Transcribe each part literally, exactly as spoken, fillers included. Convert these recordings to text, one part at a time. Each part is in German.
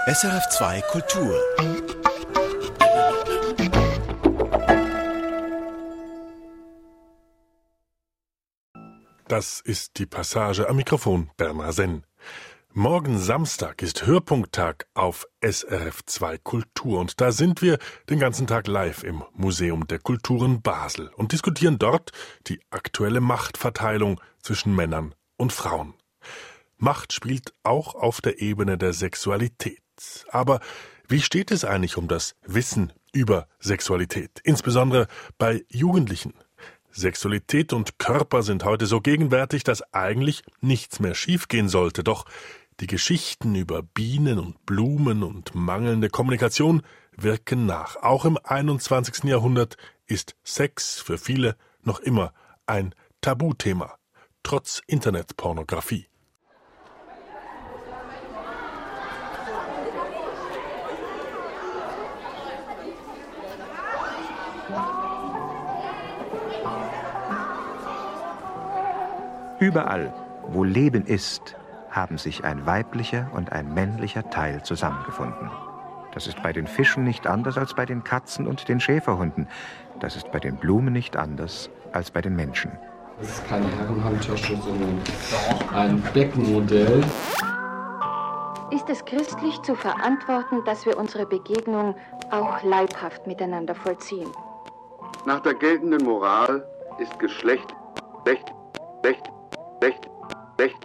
S R F zwei Kultur. Das ist die Passage am Mikrofon Bernhard Senn. Morgen Samstag ist Hörpunkttag auf S R F zwei Kultur und da sind wir den ganzen Tag live im Museum der Kulturen Basel und diskutieren dort die aktuelle Machtverteilung zwischen Männern und Frauen. Macht spielt auch auf der Ebene der Sexualität. Aber wie steht es eigentlich um das Wissen über Sexualität, insbesondere bei Jugendlichen? Sexualität und Körper sind heute so gegenwärtig, dass eigentlich nichts mehr schiefgehen sollte. Doch die Geschichten über Bienen und Blumen und mangelnde Kommunikation wirken nach. Auch im einundzwanzigsten Jahrhundert ist Sex für viele noch immer ein Tabuthema, trotz Internetpornografie. Überall, wo Leben ist, haben sich ein weiblicher und ein männlicher Teil zusammengefunden. Das ist bei den Fischen nicht anders als bei den Katzen und den Schäferhunden. Das ist bei den Blumen nicht anders als bei den Menschen. Das ist keine Herrenhandtasche, sondern ein Beckenmodell. Ist es christlich zu verantworten, dass wir unsere Begegnung auch leibhaft miteinander vollziehen? Nach der geltenden Moral ist Geschlecht, Recht, Recht, Recht, Recht.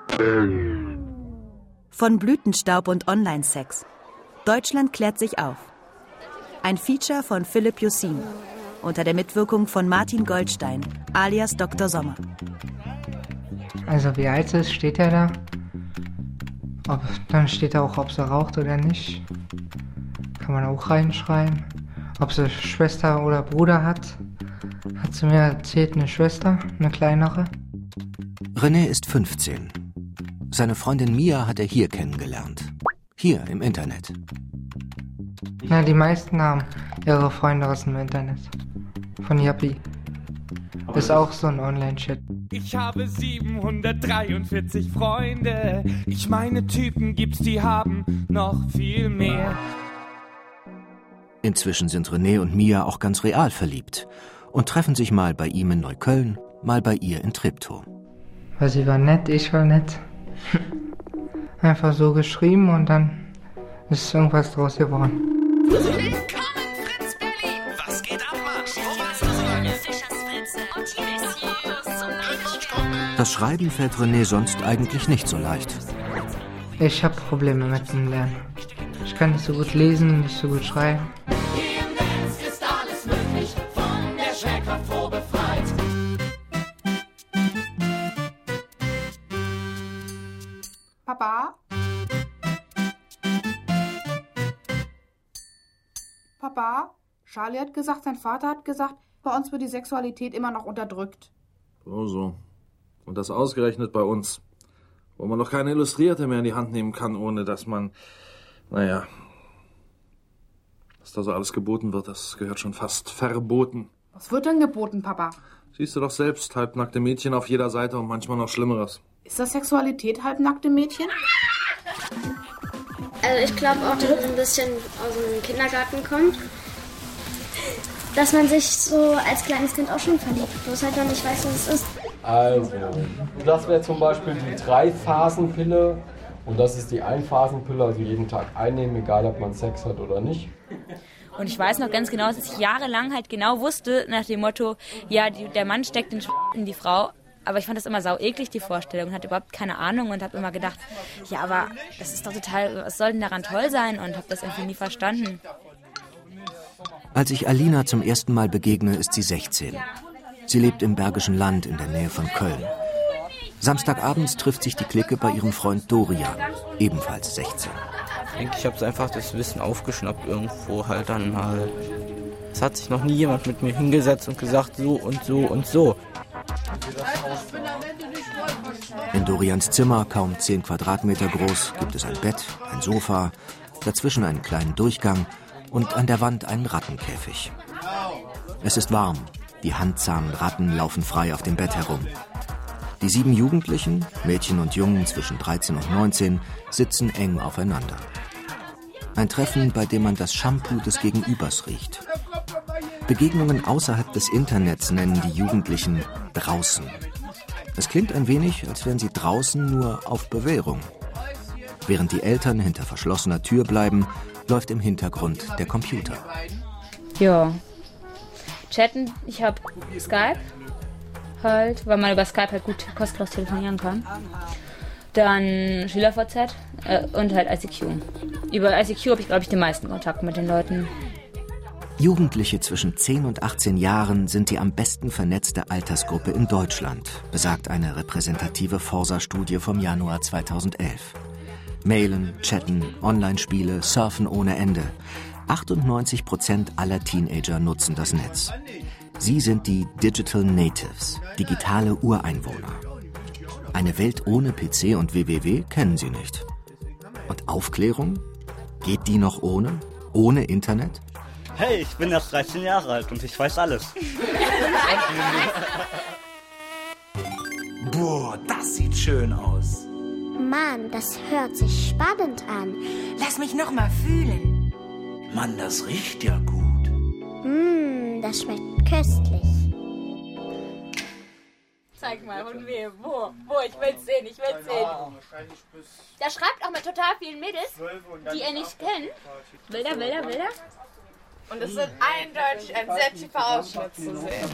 Von Blütenstaub und Online-Sex. Deutschland klärt sich auf. Ein Feature von Philipp Jussin unter der Mitwirkung von Martin Goldstein, alias Doktor Sommer. Also wie alt sie ist, steht ja da. Ob, dann steht da auch, ob sie raucht oder nicht. Kann man auch reinschreiben. Ob sie Schwester oder Bruder hat. Hat sie mir erzählt, eine Schwester, eine kleinere. René ist fünfzehn. Seine Freundin Mia hat er hier kennengelernt. Hier im Internet. Na, die meisten haben ihre Freunde aus dem Internet. Von Yappi. Ist auch so ein Online-Chat. Ich habe siebenhundertdreiundvierzig Freunde. Ich meine, Typen gibt's, die haben noch viel mehr. Inzwischen sind René und Mia auch ganz real verliebt und treffen sich mal bei ihm in Neukölln, mal bei ihr in Treptow. Weil sie war nett, ich war nett. Einfach so geschrieben und dann ist irgendwas draus geworden. Willkommen, Fritz Berlin! Was geht ab, Mann? Wo warst du so lange? Fischers Fritze und hier ist Fotos zum Nachkommen. Das Schreiben fällt René sonst eigentlich nicht so leicht. Ich habe Probleme mit dem Lernen. Ich kann nicht so gut lesen, nicht so gut schreiben. Hier im Dance ist alles möglich, von der Schwerkraft froh befreit. Papa? Papa? Charlie hat gesagt, sein Vater hat gesagt, bei uns wird die Sexualität immer noch unterdrückt. So, so. Und das ausgerechnet bei uns. Wo man noch keine Illustrierte mehr in die Hand nehmen kann, ohne dass man, naja, was da so alles geboten wird, das gehört schon fast verboten. Was wird denn geboten, Papa? Siehst du doch selbst, halbnackte Mädchen auf jeder Seite und manchmal noch Schlimmeres. Ist das Sexualität, halbnackte Mädchen? Also ich glaube auch, dass es ein bisschen aus dem Kindergarten kommt. Dass man sich so als kleines Kind auch schon verliebt, bloß halt noch nicht weiß, was es ist. Also, das wäre zum Beispiel die Drei-Phasen-Pille. Und das ist die Ein-Phasen-Pille, also jeden Tag einnehmen, egal ob man Sex hat oder nicht. Und ich weiß noch ganz genau, dass ich jahrelang halt genau wusste, nach dem Motto, ja, die, der Mann steckt den Sch in die Frau. Aber ich fand das immer sau eklig, die Vorstellung, und hatte überhaupt keine Ahnung und habe immer gedacht, ja, aber das ist doch total, was soll denn daran toll sein? Und habe das irgendwie nie verstanden. Als ich Alina zum ersten Mal begegne, ist sie sechzehn. Sie lebt im Bergischen Land in der Nähe von Köln. Samstagabends trifft sich die Clique bei ihrem Freund Dorian, ebenfalls sechzehn. Ich denke, ich habe einfach das Wissen aufgeschnappt irgendwo halt dann mal. Es hat sich noch nie jemand mit mir hingesetzt und gesagt, so und so und so. In Dorians Zimmer, kaum zehn Quadratmeter groß, gibt es ein Bett, ein Sofa, dazwischen einen kleinen Durchgang und an der Wand einen Rattenkäfig. Es ist warm, die handzahmen Ratten laufen frei auf dem Bett herum. Die sieben Jugendlichen, Mädchen und Jungen zwischen dreizehn und neunzehn, sitzen eng aufeinander. Ein Treffen, bei dem man das Shampoo des Gegenübers riecht. Begegnungen außerhalb des Internets nennen die Jugendlichen draußen. Es klingt ein wenig, als wären sie draußen nur auf Bewährung. Während die Eltern hinter verschlossener Tür bleiben, läuft im Hintergrund der Computer. Ja. Chatten, ich habe Skype halt, weil man über Skype halt gut kostenlos telefonieren kann. Dann SchülerVZ äh, und halt I C Q. Über I C Q habe ich, glaube ich, den meisten Kontakt mit den Leuten. Jugendliche zwischen zehn und achtzehn Jahren sind die am besten vernetzte Altersgruppe in Deutschland, besagt eine repräsentative Forsa-Studie vom Januar zweitausendelf. Mailen, chatten, Online-Spiele, surfen ohne Ende. achtundneunzig Prozent aller Teenager nutzen das Netz. Sie sind die Digital Natives, digitale Ureinwohner. Eine Welt ohne P C und W W W kennen sie nicht. Und Aufklärung? Geht die noch ohne? Ohne Internet? Hey, ich bin erst dreizehn Jahre alt und ich weiß alles. Boah, das sieht schön aus. Mann, das hört sich spannend an. Lass mich noch mal fühlen. Mann, das riecht ja gut. Mmm, das schmeckt köstlich. Zeig mal, von wem, wo, wo, ich will's sehen, ich will's sehen. Der schreibt auch mit total vielen Mädels, die er nicht kennt. Bilder, Bilder, Bilder. Und es sind eindeutig ein sehr tiefer Ausschnitt zu sehen.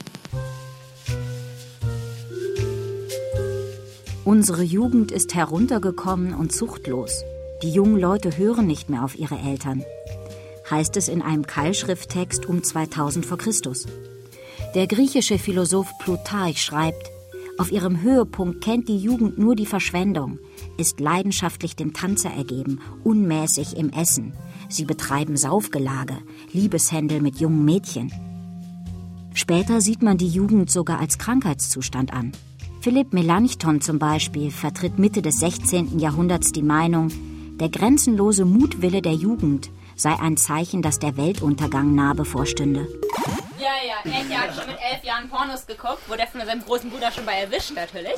Unsere Jugend ist heruntergekommen und zuchtlos. Die jungen Leute hören nicht mehr auf ihre Eltern. Heißt es in einem Keilschrifttext um zweitausend vor Christus. Der griechische Philosoph Plutarch schreibt, auf ihrem Höhepunkt kennt die Jugend nur die Verschwendung, ist leidenschaftlich dem Tanze ergeben, unmäßig im Essen. Sie betreiben Saufgelage, Liebeshändel mit jungen Mädchen. Später sieht man die Jugend sogar als Krankheitszustand an. Philipp Melanchthon zum Beispiel vertritt Mitte des sechzehnten Jahrhunderts die Meinung, der grenzenlose Mutwille der Jugend sei ein Zeichen, dass der Weltuntergang nahe bevorstünde. Ja, ja, er hat schon mit elf Jahren Pornos geguckt, wurde er von seinem großen Bruder schon bei erwischt, natürlich.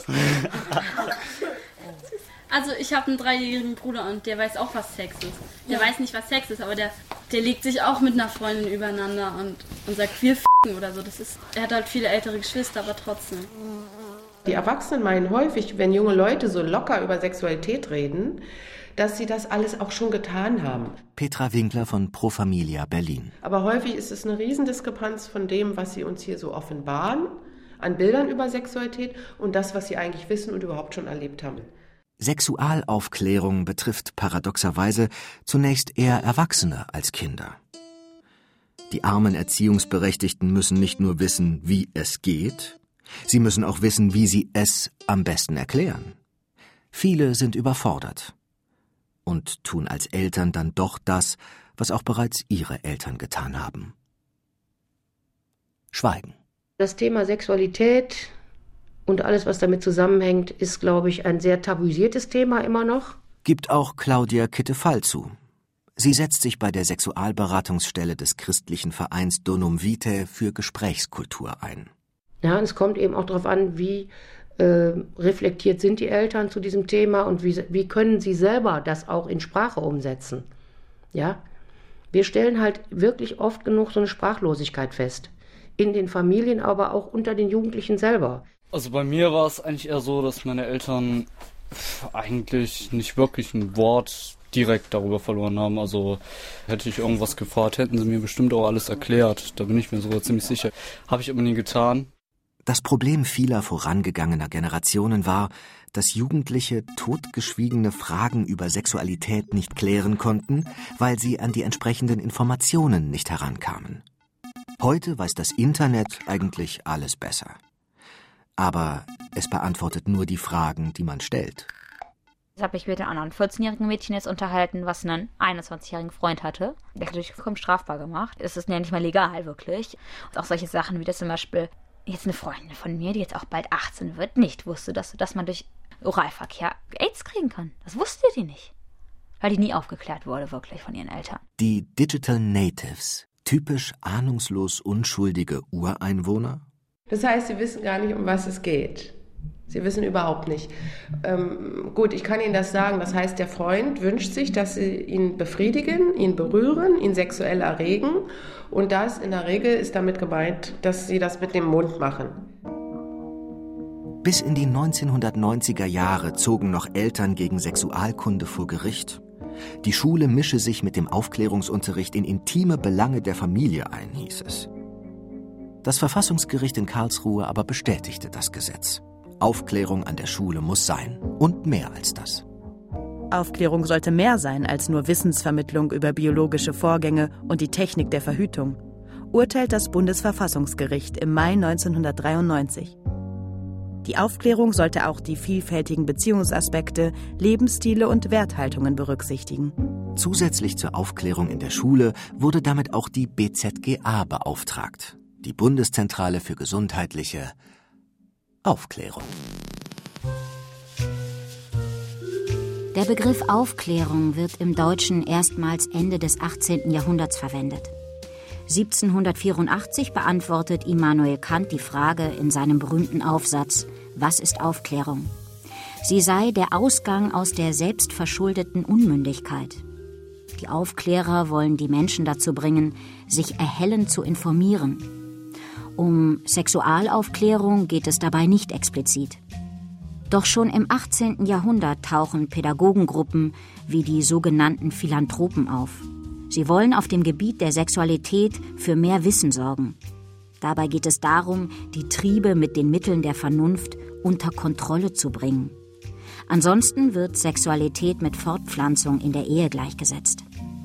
Also ich habe einen dreijährigen Bruder und der weiß auch, was Sex ist. Der ja. weiß nicht, was Sex ist, aber der, der legt sich auch mit einer Freundin übereinander und, und sagt, wir f***en oder so. Das ist, er hat halt viele ältere Geschwister, aber trotzdem. Die Erwachsenen meinen häufig, wenn junge Leute so locker über Sexualität reden, dass sie das alles auch schon getan haben. Petra Winkler von Pro Familia Berlin. Aber häufig ist es eine Riesendiskrepanz von dem, was sie uns hier so offenbaren, an Bildern über Sexualität und das, was sie eigentlich wissen und überhaupt schon erlebt haben. Sexualaufklärung betrifft paradoxerweise zunächst eher Erwachsene als Kinder. Die armen Erziehungsberechtigten müssen nicht nur wissen, wie es geht, sie müssen auch wissen, wie sie es am besten erklären. Viele sind überfordert und tun als Eltern dann doch das, was auch bereits ihre Eltern getan haben. Schweigen. Das Thema Sexualität und alles, was damit zusammenhängt, ist, glaube ich, ein sehr tabuisiertes Thema immer noch. Gibt auch Claudia Kittefall zu. Sie setzt sich bei der Sexualberatungsstelle des christlichen Vereins Donum Vitae für Gesprächskultur ein. Ja, und es kommt eben auch darauf an, wie äh, reflektiert sind die Eltern zu diesem Thema und wie, wie können sie selber das auch in Sprache umsetzen. Ja, wir stellen halt wirklich oft genug so eine Sprachlosigkeit fest. In den Familien, aber auch unter den Jugendlichen selber. Also bei mir war es eigentlich eher so, dass meine Eltern eigentlich nicht wirklich ein Wort direkt darüber verloren haben. Also hätte ich irgendwas gefragt, hätten sie mir bestimmt auch alles erklärt. Da bin ich mir sogar ziemlich sicher. Habe ich aber nie getan. Das Problem vieler vorangegangener Generationen war, dass Jugendliche totgeschwiegene Fragen über Sexualität nicht klären konnten, weil sie an die entsprechenden Informationen nicht herankamen. Heute weiß das Internet eigentlich alles besser. Aber es beantwortet nur die Fragen, die man stellt. Ich habe mich mit einem anderen vierzehnjährigen Mädchen jetzt unterhalten, was einen einundzwanzigjährigen Freund hatte. Der hat natürlich vollkommen strafbar gemacht. Es ist ja nicht mal legal, wirklich. Und auch solche Sachen wie das zum Beispiel, jetzt eine Freundin von mir, die jetzt auch bald achtzehn wird, nicht wusste, dass, dass man durch Oralverkehr AIDS kriegen kann. Das wusste die nicht. Weil die nie aufgeklärt wurde, wirklich, von ihren Eltern. Die Digital Natives, typisch ahnungslos unschuldige Ureinwohner? Das heißt, sie wissen gar nicht, um was es geht. Sie wissen überhaupt nicht. Ähm, gut, ich kann Ihnen das sagen. Das heißt, der Freund wünscht sich, dass Sie ihn befriedigen, ihn berühren, ihn sexuell erregen. Und das in der Regel ist damit gemeint, dass Sie das mit dem Mund machen. Bis in die neunzehnhundertneunziger Jahre zogen noch Eltern gegen Sexualkunde vor Gericht. Die Schule mische sich mit dem Aufklärungsunterricht in intime Belange der Familie ein, hieß es. Das Verfassungsgericht in Karlsruhe aber bestätigte das Gesetz. Aufklärung an der Schule muss sein. Und mehr als das. Aufklärung sollte mehr sein als nur Wissensvermittlung über biologische Vorgänge und die Technik der Verhütung, urteilt das Bundesverfassungsgericht im Mai neunzehnhundertdreiundneunzig. Die Aufklärung sollte auch die vielfältigen Beziehungsaspekte, Lebensstile und Werthaltungen berücksichtigen. Zusätzlich zur Aufklärung in der Schule wurde damit auch die B Z G A beauftragt, die Bundeszentrale für gesundheitliche Aufklärung. Der Begriff Aufklärung wird im Deutschen erstmals Ende des achtzehnten Jahrhunderts verwendet. siebzehnhundertvierundachtzig beantwortet Immanuel Kant die Frage in seinem berühmten Aufsatz »Was ist Aufklärung?« Sie sei der Ausgang aus der selbstverschuldeten Unmündigkeit. Die Aufklärer wollen die Menschen dazu bringen, sich erhellend zu informieren. Um Sexualaufklärung geht es dabei nicht explizit. Doch schon im achtzehnten Jahrhundert tauchen Pädagogengruppen wie die sogenannten Philanthropen auf. Sie wollen auf dem Gebiet der Sexualität für mehr Wissen sorgen. Dabei geht es darum, die Triebe mit den Mitteln der Vernunft unter Kontrolle zu bringen. Ansonsten wird Sexualität mit Fortpflanzung in der Ehe gleichgesetzt.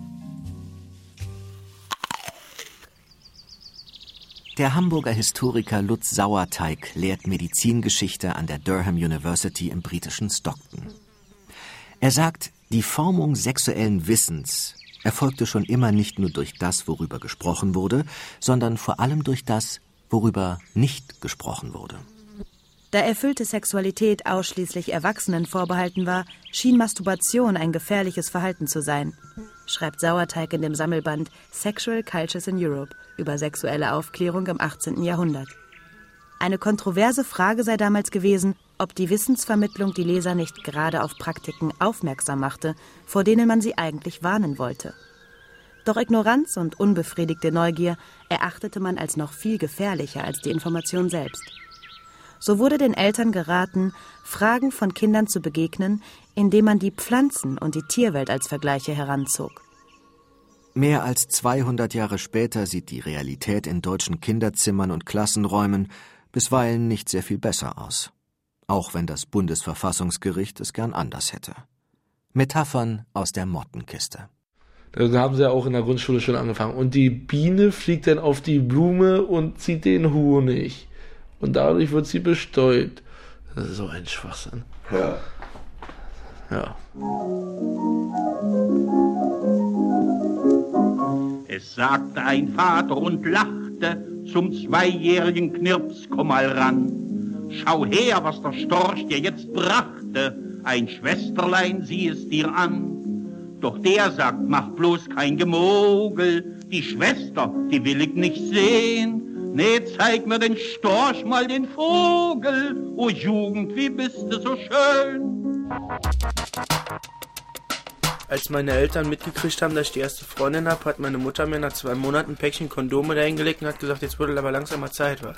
Der Hamburger Historiker Lutz Sauerteig lehrt Medizingeschichte an der Durham University im britischen Stockton. Er sagt, die Formung sexuellen Wissens erfolgte schon immer nicht nur durch das, worüber gesprochen wurde, sondern vor allem durch das, worüber nicht gesprochen wurde. Da erfüllte Sexualität ausschließlich Erwachsenen vorbehalten war, schien Masturbation ein gefährliches Verhalten zu sein, schreibt Sauerteig in dem Sammelband Sexual Cultures in Europe über sexuelle Aufklärung im achtzehnten Jahrhundert. Eine kontroverse Frage sei damals gewesen, ob die Wissensvermittlung die Leser nicht gerade auf Praktiken aufmerksam machte, vor denen man sie eigentlich warnen wollte. Doch Ignoranz und unbefriedigte Neugier erachtete man als noch viel gefährlicher als die Information selbst. So wurde den Eltern geraten, Fragen von Kindern zu begegnen, indem man die Pflanzen- und die Tierwelt als Vergleiche heranzog. Mehr als zweihundert Jahre später sieht die Realität in deutschen Kinderzimmern und Klassenräumen bisweilen nicht sehr viel besser aus. Auch wenn das Bundesverfassungsgericht es gern anders hätte. Metaphern aus der Mottenkiste. Da haben sie ja auch in der Grundschule schon angefangen. Und die Biene fliegt dann auf die Blume und zieht den Honig. Und dadurch wird sie bestäubt. Das ist so ein Schwachsinn. Ja. Ja. Es sagte ein Vater und lachte zum zweijährigen Knirps, komm mal ran. Schau her, was der Storch dir jetzt brachte, ein Schwesterlein, sieh es dir an. Doch der sagt, mach bloß kein Gemogel, die Schwester, die will ich nicht sehen. Nee, zeig mir den Storch mal den Vogel, o Jugend, wie bist du so schön. Als meine Eltern mitgekriegt haben, dass ich die erste Freundin habe, hat meine Mutter mir nach zwei Monaten ein Päckchen Kondome dahingelegt und hat gesagt, jetzt würde aber langsam mal Zeit, wa?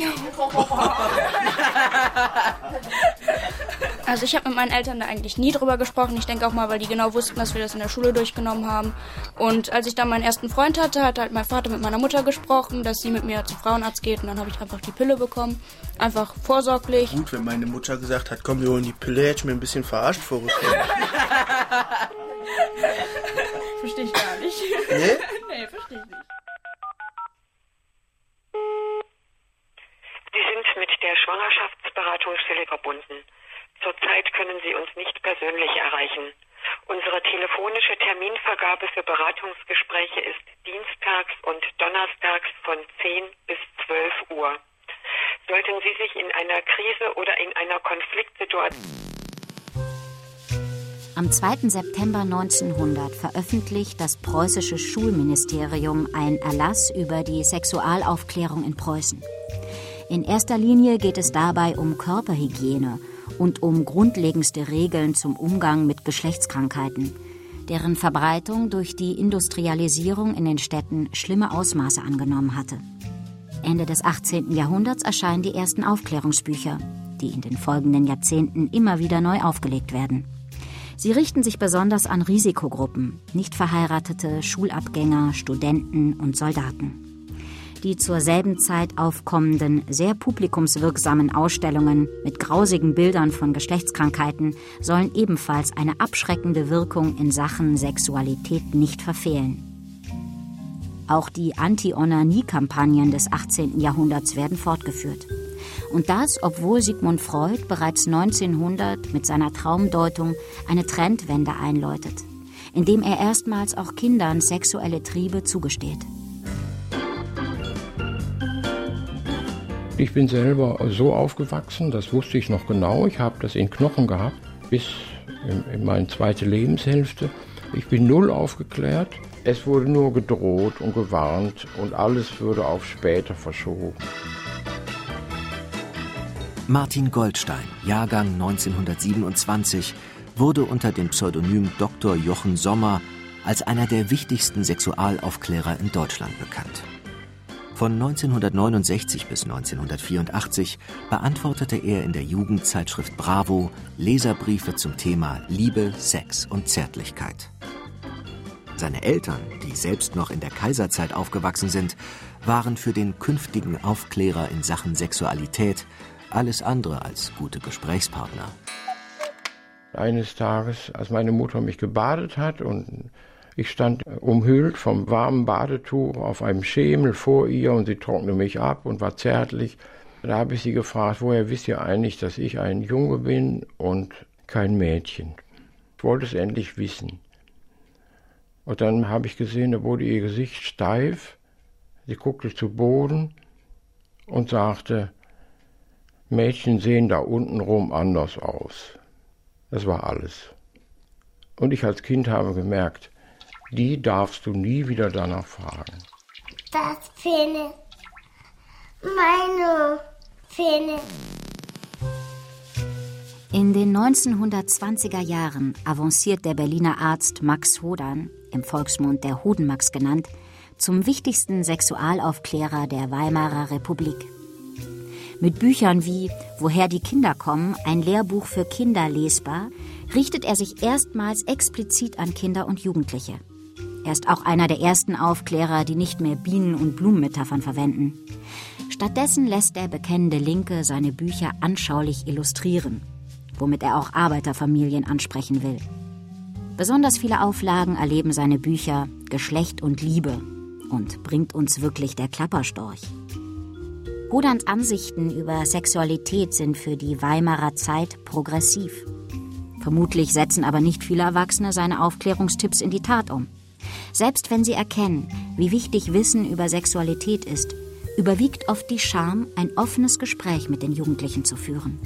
Also ich habe mit meinen Eltern da eigentlich nie drüber gesprochen. Ich denke auch mal, weil die genau wussten, dass wir das in der Schule durchgenommen haben. Und als ich dann meinen ersten Freund hatte, hat halt mein Vater mit meiner Mutter gesprochen, dass sie mit mir zum Frauenarzt geht. Und dann habe ich einfach die Pille bekommen. Einfach vorsorglich. Gut, wenn meine Mutter gesagt hat, komm, wir holen die Pille, hätte ich mir ein bisschen verarscht vorgekommen. Verstehe ich gar nicht. Nee? Nee, verstehe ich nicht. Sie sind mit der Schwangerschaftsberatungsstelle verbunden. Zurzeit können Sie uns nicht persönlich erreichen. Unsere telefonische Terminvergabe für Beratungsgespräche ist dienstags und donnerstags von zehn bis zwölf Uhr. Sollten Sie sich in einer Krise oder in einer Konfliktsituation... Am zweiten September neunzehnhundert veröffentlicht das preußische Schulministerium einen Erlass über die Sexualaufklärung in Preußen. In erster Linie geht es dabei um Körperhygiene und um grundlegendste Regeln zum Umgang mit Geschlechtskrankheiten, deren Verbreitung durch die Industrialisierung in den Städten schlimme Ausmaße angenommen hatte. Ende des achtzehnten Jahrhunderts erscheinen die ersten Aufklärungsbücher, die in den folgenden Jahrzehnten immer wieder neu aufgelegt werden. Sie richten sich besonders an Risikogruppen, nicht verheiratete, Schulabgänger, Studenten und Soldaten. Die zur selben Zeit aufkommenden, sehr publikumswirksamen Ausstellungen mit grausigen Bildern von Geschlechtskrankheiten sollen ebenfalls eine abschreckende Wirkung in Sachen Sexualität nicht verfehlen. Auch die Anti-Onanie-Kampagnen des achtzehnten Jahrhunderts werden fortgeführt. Und das, obwohl Sigmund Freud bereits neunzehnhundert mit seiner Traumdeutung eine Trendwende einläutet, indem er erstmals auch Kindern sexuelle Triebe zugesteht. Ich bin selber so aufgewachsen, das wusste ich noch genau. Ich habe das in Knochen gehabt, bis in, in meine zweite Lebenshälfte. Ich bin null aufgeklärt. Es wurde nur gedroht und gewarnt und alles würde auf später verschoben. Martin Goldstein, Jahrgang neunzehnhundertsiebenundzwanzig, wurde unter dem Pseudonym Doktor Jochen Sommer als einer der wichtigsten Sexualaufklärer in Deutschland bekannt. Von neunzehnhundertneunundsechzig bis neunzehnhundertvierundachtzig beantwortete er in der Jugendzeitschrift Bravo Leserbriefe zum Thema Liebe, Sex und Zärtlichkeit. Seine Eltern, die selbst noch in der Kaiserzeit aufgewachsen sind, waren für den künftigen Aufklärer in Sachen Sexualität alles andere als gute Gesprächspartner. Eines Tages, als meine Mutter mich gebadet hat und ich stand umhüllt vom warmen Badetuch auf einem Schemel vor ihr und sie trocknete mich ab und war zärtlich. Da habe ich sie gefragt, woher wisst ihr eigentlich, dass ich ein Junge bin und kein Mädchen? Ich wollte es endlich wissen. Und dann habe ich gesehen, da wurde ihr Gesicht steif, sie guckte zu Boden und sagte, Mädchen sehen da untenrum anders aus. Das war alles. Und ich als Kind habe gemerkt, die darfst du nie wieder danach fragen. Das Penis. Meine Penis. In den neunzehnhundertzwanziger Jahren avanciert der Berliner Arzt Max Hodan, im Volksmund der Hodenmax genannt, zum wichtigsten Sexualaufklärer der Weimarer Republik. Mit Büchern wie Woher die Kinder kommen, ein Lehrbuch für Kinder lesbar, richtet er sich erstmals explizit an Kinder und Jugendliche. Er ist auch einer der ersten Aufklärer, die nicht mehr Bienen- und Blumenmetaphern verwenden. Stattdessen lässt der bekennende Linke seine Bücher anschaulich illustrieren, womit er auch Arbeiterfamilien ansprechen will. Besonders viele Auflagen erleben seine Bücher Geschlecht und Liebe und bringt uns wirklich der Klapperstorch. Hodans Ansichten über Sexualität sind für die Weimarer Zeit progressiv. Vermutlich setzen aber nicht viele Erwachsene seine Aufklärungstipps in die Tat um. Selbst wenn sie erkennen, wie wichtig Wissen über Sexualität ist, überwiegt oft die Scham, ein offenes Gespräch mit den Jugendlichen zu führen.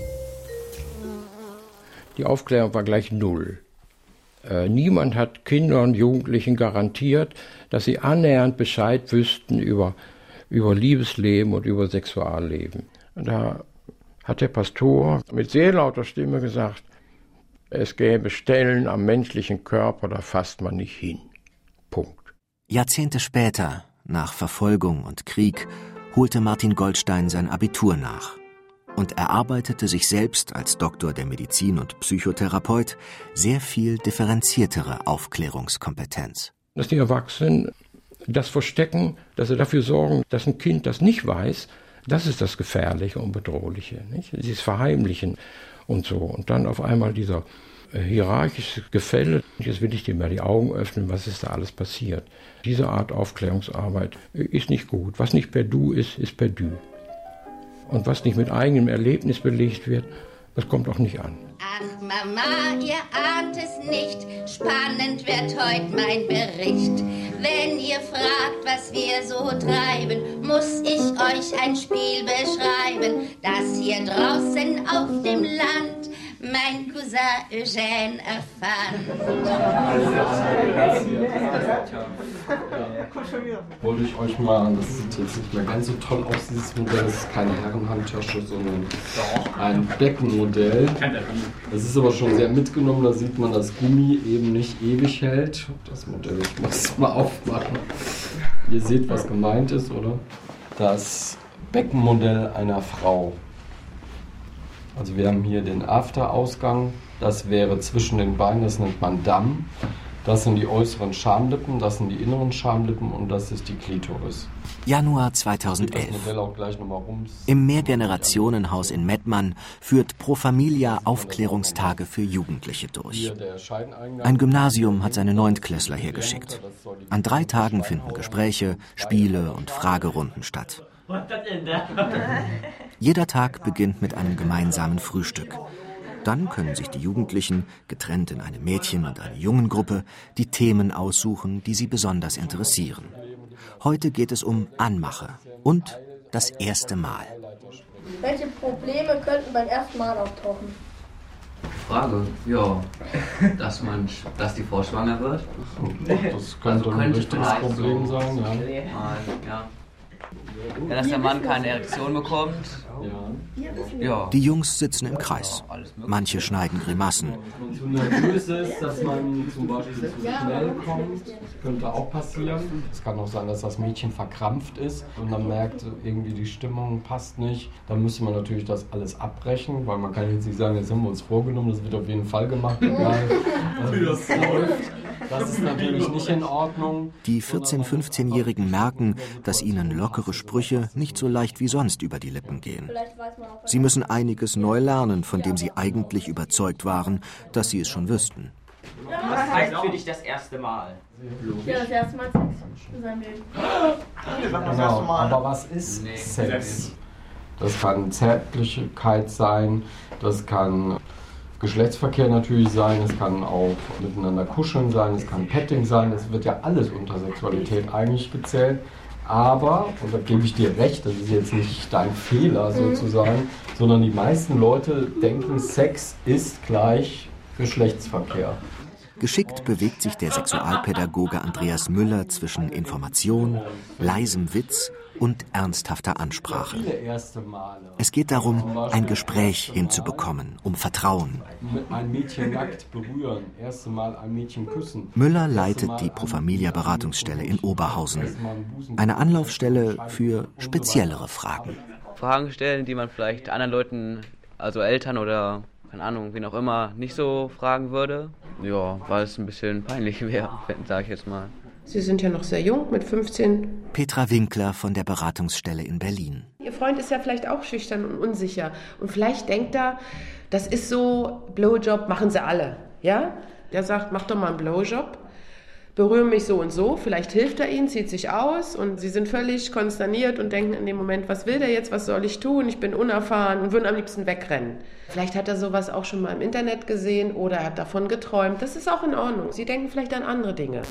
Die Aufklärung war gleich null. Äh, niemand hat Kindern und Jugendlichen garantiert, dass sie annähernd Bescheid wüssten über, über Liebesleben und über Sexualleben. Und da hat der Pastor mit sehr lauter Stimme gesagt, es gäbe Stellen am menschlichen Körper, da fasst man nicht hin. Punkt. Jahrzehnte später, nach Verfolgung und Krieg, holte Martin Goldstein sein Abitur nach und erarbeitete sich selbst als Doktor der Medizin und Psychotherapeut sehr viel differenziertere Aufklärungskompetenz. Dass die Erwachsenen das verstecken, dass sie dafür sorgen, dass ein Kind das nicht weiß, das ist das Gefährliche und Bedrohliche. Nicht? Dieses Verheimlichen und so. Und dann auf einmal dieser hierarchisches Gefälle. Jetzt will ich dir mal die Augen öffnen, was ist da alles passiert. Diese Art Aufklärungsarbeit ist nicht gut. Was nicht per Du ist, ist per Du. Und was nicht mit eigenem Erlebnis belegt wird, das kommt auch nicht an. Ach Mama, ihr ahnt es nicht, spannend wird heute mein Bericht. Wenn ihr fragt, was wir so treiben, muss ich euch ein Spiel beschreiben, das hier draußen auf dem Land mein Cousin Eugène erfand. Wollte ich euch mal, das sieht jetzt nicht mehr ganz so toll aus, dieses Modell, das ist keine Herrenhandtasche, sondern ein Beckenmodell. Das ist aber schon sehr mitgenommen, da sieht man, dass Gummi eben nicht ewig hält. Das Modell, ich muss es mal aufmachen. Ihr seht, was gemeint ist, oder? Das Beckenmodell einer Frau. Also wir haben hier den Afterausgang, das wäre zwischen den Beinen, das nennt man Damm. Das sind die äußeren Schamlippen, das sind die inneren Schamlippen und das ist die Klitoris. Januar zweitausendelf. Im Mehrgenerationenhaus in Mettmann führt Pro Familia Aufklärungstage für Jugendliche durch. Ein Gymnasium hat seine Neuntklässler hergeschickt. An drei Tagen finden Gespräche, Spiele und Fragerunden statt. Jeder Tag beginnt mit einem gemeinsamen Frühstück. Dann können sich die Jugendlichen, getrennt in eine Mädchen- und eine Jungengruppe, die Themen aussuchen, die sie besonders interessieren. Heute geht es um Anmache und das erste Mal. Welche Probleme könnten beim ersten Mal auftauchen? Frage, ja, dass man, dass die Frau schwanger wird. Das könnte also ein richtiges Problem so sein, ja. Mal, ja. Ja, dass der Mann keine Erektion bekommt. Ja. Die Jungs sitzen im Kreis. Manche schneiden Grimassen. Wenn man zu nervös ist, dass man zum Beispiel zu schnell kommt, könnte auch passieren. Es kann auch sein, dass das Mädchen verkrampft ist und man merkt, irgendwie die Stimmung passt nicht. Dann müsste man natürlich das alles abbrechen, weil man kann jetzt nicht sagen, jetzt haben wir uns vorgenommen, das wird auf jeden Fall gemacht, egal wie das läuft. Das ist natürlich nicht in Ordnung. Die vierzehn-, fünfzehnjährigen merken, dass ihnen lockere Sprüche nicht so leicht wie sonst über die Lippen gehen. Sie müssen einiges neu lernen, von dem sie eigentlich überzeugt waren, dass sie es schon wüssten. Was heißt für dich das erste Mal? Ja, das erste Mal Sex in seinem Leben. Genau, aber was ist Sex? Das kann Zärtlichkeit sein, das kann Geschlechtsverkehr natürlich sein, es kann auch miteinander kuscheln sein, es kann Petting sein, es wird ja alles unter Sexualität eigentlich gezählt. Aber, und da gebe ich dir recht, das ist jetzt nicht dein Fehler sozusagen, sondern die meisten Leute denken, Sex ist gleich Geschlechtsverkehr. Geschickt bewegt sich der Sexualpädagoge Andreas Müller zwischen Information, leisem Witz und ernsthafter Ansprache. Es geht darum, ein Gespräch hinzubekommen, um Vertrauen. Ein Mädchen nackt berühren, erste Mal ein Mädchen küssen. Müller leitet die Pro Familia Beratungsstelle in Oberhausen. Eine Anlaufstelle für speziellere Fragen. Fragen stellen, die man vielleicht anderen Leuten, also Eltern oder keine Ahnung, wen auch immer, nicht so fragen würde. Ja, weil es ein bisschen peinlich wäre, sage ich jetzt mal. Sie sind ja noch sehr jung, mit fünfzehn. Petra Winkler von der Beratungsstelle in Berlin. Ihr Freund ist ja vielleicht auch schüchtern und unsicher. Und vielleicht denkt er, das ist so, Blowjob machen sie alle. Ja? Der sagt, mach doch mal einen Blowjob. Berühre mich so und so. Vielleicht hilft er ihnen, zieht sich aus. Und sie sind völlig konsterniert und denken in dem Moment, was will der jetzt, was soll ich tun? Ich bin unerfahren und würden am liebsten wegrennen. Vielleicht hat er sowas auch schon mal im Internet gesehen oder er hat davon geträumt. Das ist auch in Ordnung. Sie denken vielleicht an andere Dinge.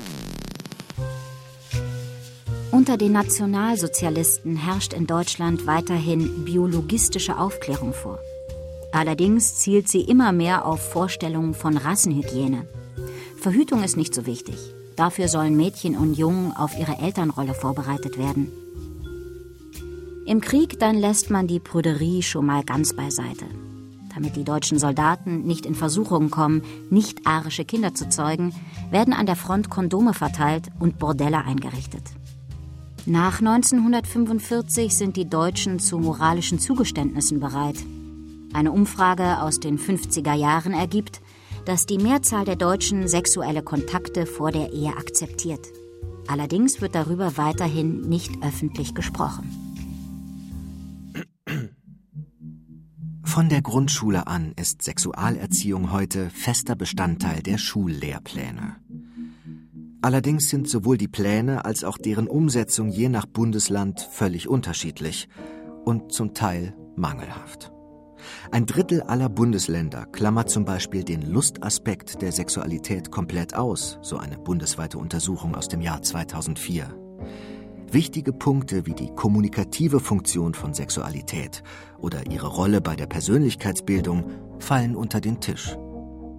Unter den Nationalsozialisten herrscht in Deutschland weiterhin biologistische Aufklärung vor. Allerdings zielt sie immer mehr auf Vorstellungen von Rassenhygiene. Verhütung ist nicht so wichtig. Dafür sollen Mädchen und Jungen auf ihre Elternrolle vorbereitet werden. Im Krieg dann lässt man die Prüderie schon mal ganz beiseite. Damit die deutschen Soldaten nicht in Versuchung kommen, nicht-arische Kinder zu zeugen, werden an der Front Kondome verteilt und Bordelle eingerichtet. Nach neunzehnhundertfünfundvierzig sind die Deutschen zu moralischen Zugeständnissen bereit. Eine Umfrage aus den fünfziger Jahren ergibt, dass die Mehrzahl der Deutschen sexuelle Kontakte vor der Ehe akzeptiert. Allerdings wird darüber weiterhin nicht öffentlich gesprochen. Von der Grundschule an ist Sexualerziehung heute fester Bestandteil der Schullehrpläne. Allerdings sind sowohl die Pläne als auch deren Umsetzung je nach Bundesland völlig unterschiedlich und zum Teil mangelhaft. Ein Drittel aller Bundesländer klammert zum Beispiel den Lustaspekt der Sexualität komplett aus, so eine bundesweite Untersuchung aus dem Jahr zweitausendvier. Wichtige Punkte wie die kommunikative Funktion von Sexualität oder ihre Rolle bei der Persönlichkeitsbildung fallen unter den Tisch.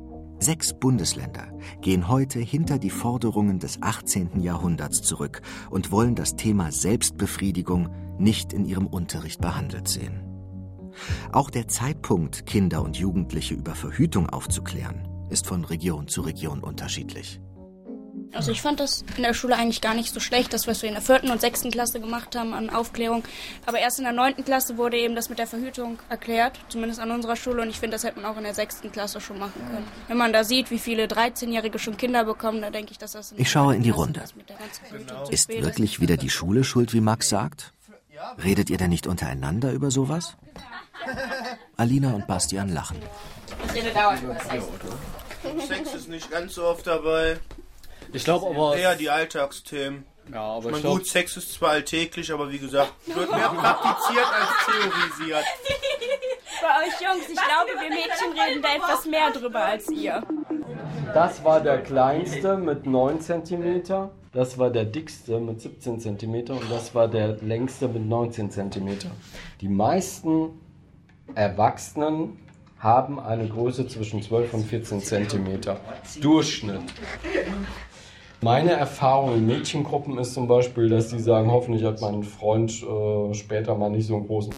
Sechs Bundesländer gehen heute hinter die Forderungen des achtzehnten Jahrhunderts zurück und wollen das Thema Selbstbefriedigung nicht in ihrem Unterricht behandelt sehen. Auch der Zeitpunkt, Kinder und Jugendliche über Verhütung aufzuklären, ist von Region zu Region unterschiedlich. Also ich fand das in der Schule eigentlich gar nicht so schlecht, das, was wir in der vierten und sechsten Klasse gemacht haben an Aufklärung. Aber erst in der neunten Klasse wurde eben das mit der Verhütung erklärt, zumindest an unserer Schule. Und ich finde, das hätte man auch in der sechsten Klasse schon machen können. Wenn man da sieht, wie viele dreizehnjährige schon Kinder bekommen, dann denke ich, dass das... Ich schaue in die Runde. Ist wirklich wieder die Schule schuld, wie Max sagt? Redet ihr denn nicht untereinander über sowas? Alina und Bastian lachen. Ich rede dauernd über Sex. Sex ist nicht ganz so oft dabei. Ich glaube aber... Eher die Alltagsthemen. Ja, aber ich ich meine, glaub... gut, Sex ist zwar alltäglich, aber wie gesagt, wird mehr praktiziert als theorisiert. Bei euch Jungs, ich glaube, wir Mädchen reden da etwas mehr drüber als ihr. Das war der kleinste mit neun Zentimeter, das war der dickste mit siebzehn Zentimeter und das war der längste mit neunzehn Zentimeter. Die meisten Erwachsenen haben eine Größe zwischen zwölf und vierzehn Zentimeter. Durchschnitt. Meine Erfahrung in Mädchengruppen ist zum Beispiel, dass sie sagen, hoffentlich hat mein Freund äh, später mal nicht so einen großen...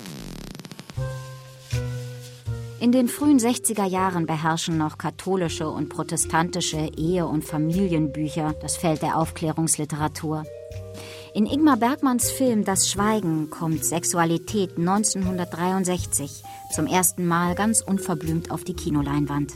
In den frühen sechziger Jahren beherrschen noch katholische und protestantische Ehe- und Familienbücher das Feld der Aufklärungsliteratur. In Ingmar Bergmanns Film Das Schweigen kommt Sexualität neunzehnhundertdreiundsechzig zum ersten Mal ganz unverblümt auf die Kinoleinwand.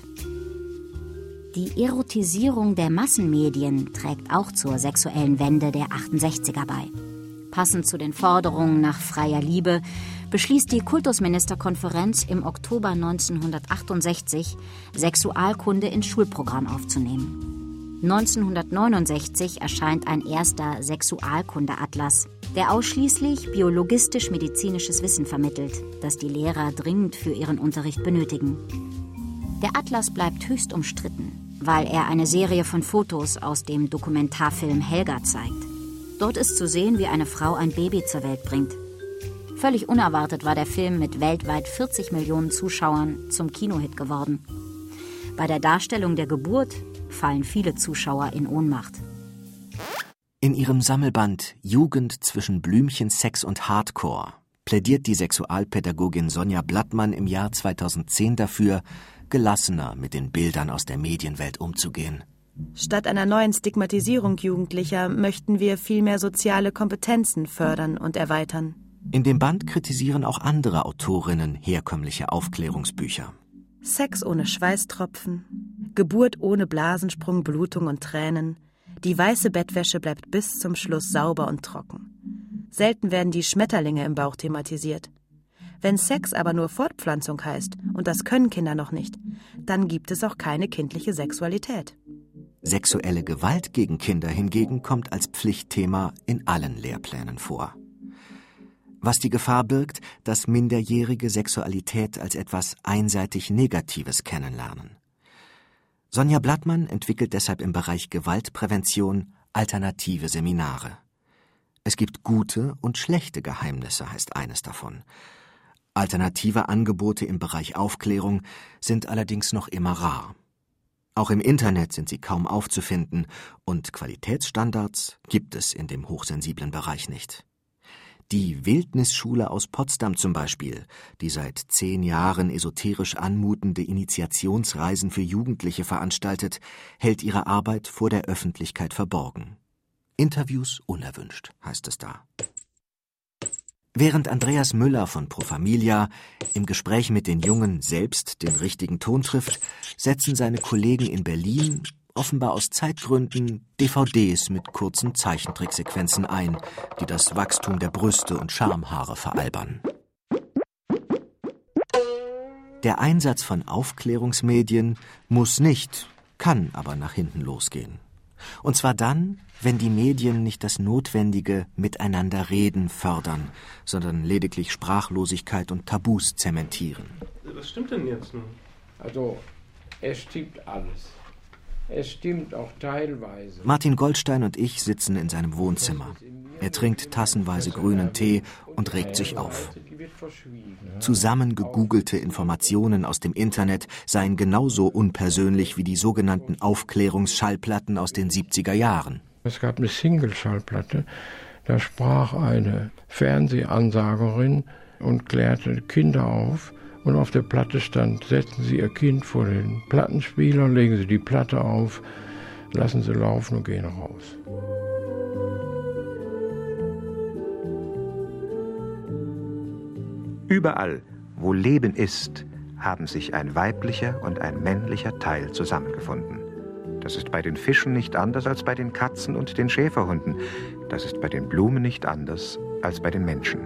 Die Erotisierung der Massenmedien trägt auch zur sexuellen Wende der achtundsechziger bei. Passend zu den Forderungen nach freier Liebe beschließt die Kultusministerkonferenz im Oktober neunzehnhundertachtundsechzig, Sexualkunde ins Schulprogramm aufzunehmen. neunzehnhundertneunundsechzig erscheint ein erster Sexualkunde-Atlas, der ausschließlich biologistisch-medizinisches Wissen vermittelt, das die Lehrer dringend für ihren Unterricht benötigen. Der Atlas bleibt höchst umstritten, weil er eine Serie von Fotos aus dem Dokumentarfilm Helga zeigt. Dort ist zu sehen, wie eine Frau ein Baby zur Welt bringt. Völlig unerwartet war der Film mit weltweit vierzig Millionen Zuschauern zum Kinohit geworden. Bei der Darstellung der Geburt fallen viele Zuschauer in Ohnmacht. In ihrem Sammelband Jugend zwischen Blümchen, Sex und Hardcore plädiert die Sexualpädagogin Sonja Blattmann im Jahr zweitausendzehn dafür, gelassener mit den Bildern aus der Medienwelt umzugehen. Statt einer neuen Stigmatisierung Jugendlicher möchten wir vielmehr soziale Kompetenzen fördern und erweitern. In dem Band kritisieren auch andere Autorinnen herkömmliche Aufklärungsbücher. Sex ohne Schweißtropfen, Geburt ohne Blasensprung, Blutung und Tränen. Die weiße Bettwäsche bleibt bis zum Schluss sauber und trocken. Selten werden die Schmetterlinge im Bauch thematisiert. Wenn Sex aber nur Fortpflanzung heißt, und das können Kinder noch nicht, dann gibt es auch keine kindliche Sexualität. Sexuelle Gewalt gegen Kinder hingegen kommt als Pflichtthema in allen Lehrplänen vor. Was die Gefahr birgt, dass Minderjährige Sexualität als etwas einseitig Negatives kennenlernen. Sonja Blattmann entwickelt deshalb im Bereich Gewaltprävention alternative Seminare. Es gibt gute und schlechte Geheimnisse, heißt eines davon. Alternative Angebote im Bereich Aufklärung sind allerdings noch immer rar. Auch im Internet sind sie kaum aufzufinden und Qualitätsstandards gibt es in dem hochsensiblen Bereich nicht. Die Wildnisschule aus Potsdam zum Beispiel, die seit zehn Jahren esoterisch anmutende Initiationsreisen für Jugendliche veranstaltet, hält ihre Arbeit vor der Öffentlichkeit verborgen. Interviews unerwünscht, heißt es da. Während Andreas Müller von Pro Familia im Gespräch mit den Jungen selbst den richtigen Ton trifft, setzen seine Kollegen in Berlin offenbar aus Zeitgründen D V Ds mit kurzen Zeichentricksequenzen ein, die das Wachstum der Brüste und Schamhaare veralbern. Der Einsatz von Aufklärungsmedien muss nicht, kann aber nach hinten losgehen. Und zwar dann, wenn die Medien nicht das notwendige Miteinanderreden fördern, sondern lediglich Sprachlosigkeit und Tabus zementieren. Was stimmt denn jetzt nun? Also, es stimmt alles. Es stimmt auch teilweise. Martin Goldstein und ich sitzen in seinem Wohnzimmer. Er trinkt tassenweise grünen Tee und regt sich auf. Zusammengegoogelte Informationen aus dem Internet seien genauso unpersönlich wie die sogenannten Aufklärungsschallplatten aus den siebziger Jahren. Es gab eine Single-Schallplatte, da sprach eine Fernsehansagerin und klärte Kinder auf. Und auf der Platte stand, setzen Sie Ihr Kind vor den Plattenspieler, legen Sie die Platte auf, lassen Sie laufen und gehen raus. Überall, wo Leben ist, haben sich ein weiblicher und ein männlicher Teil zusammengefunden. Das ist bei den Fischen nicht anders als bei den Katzen und den Schäferhunden. Das ist bei den Blumen nicht anders als bei den Menschen.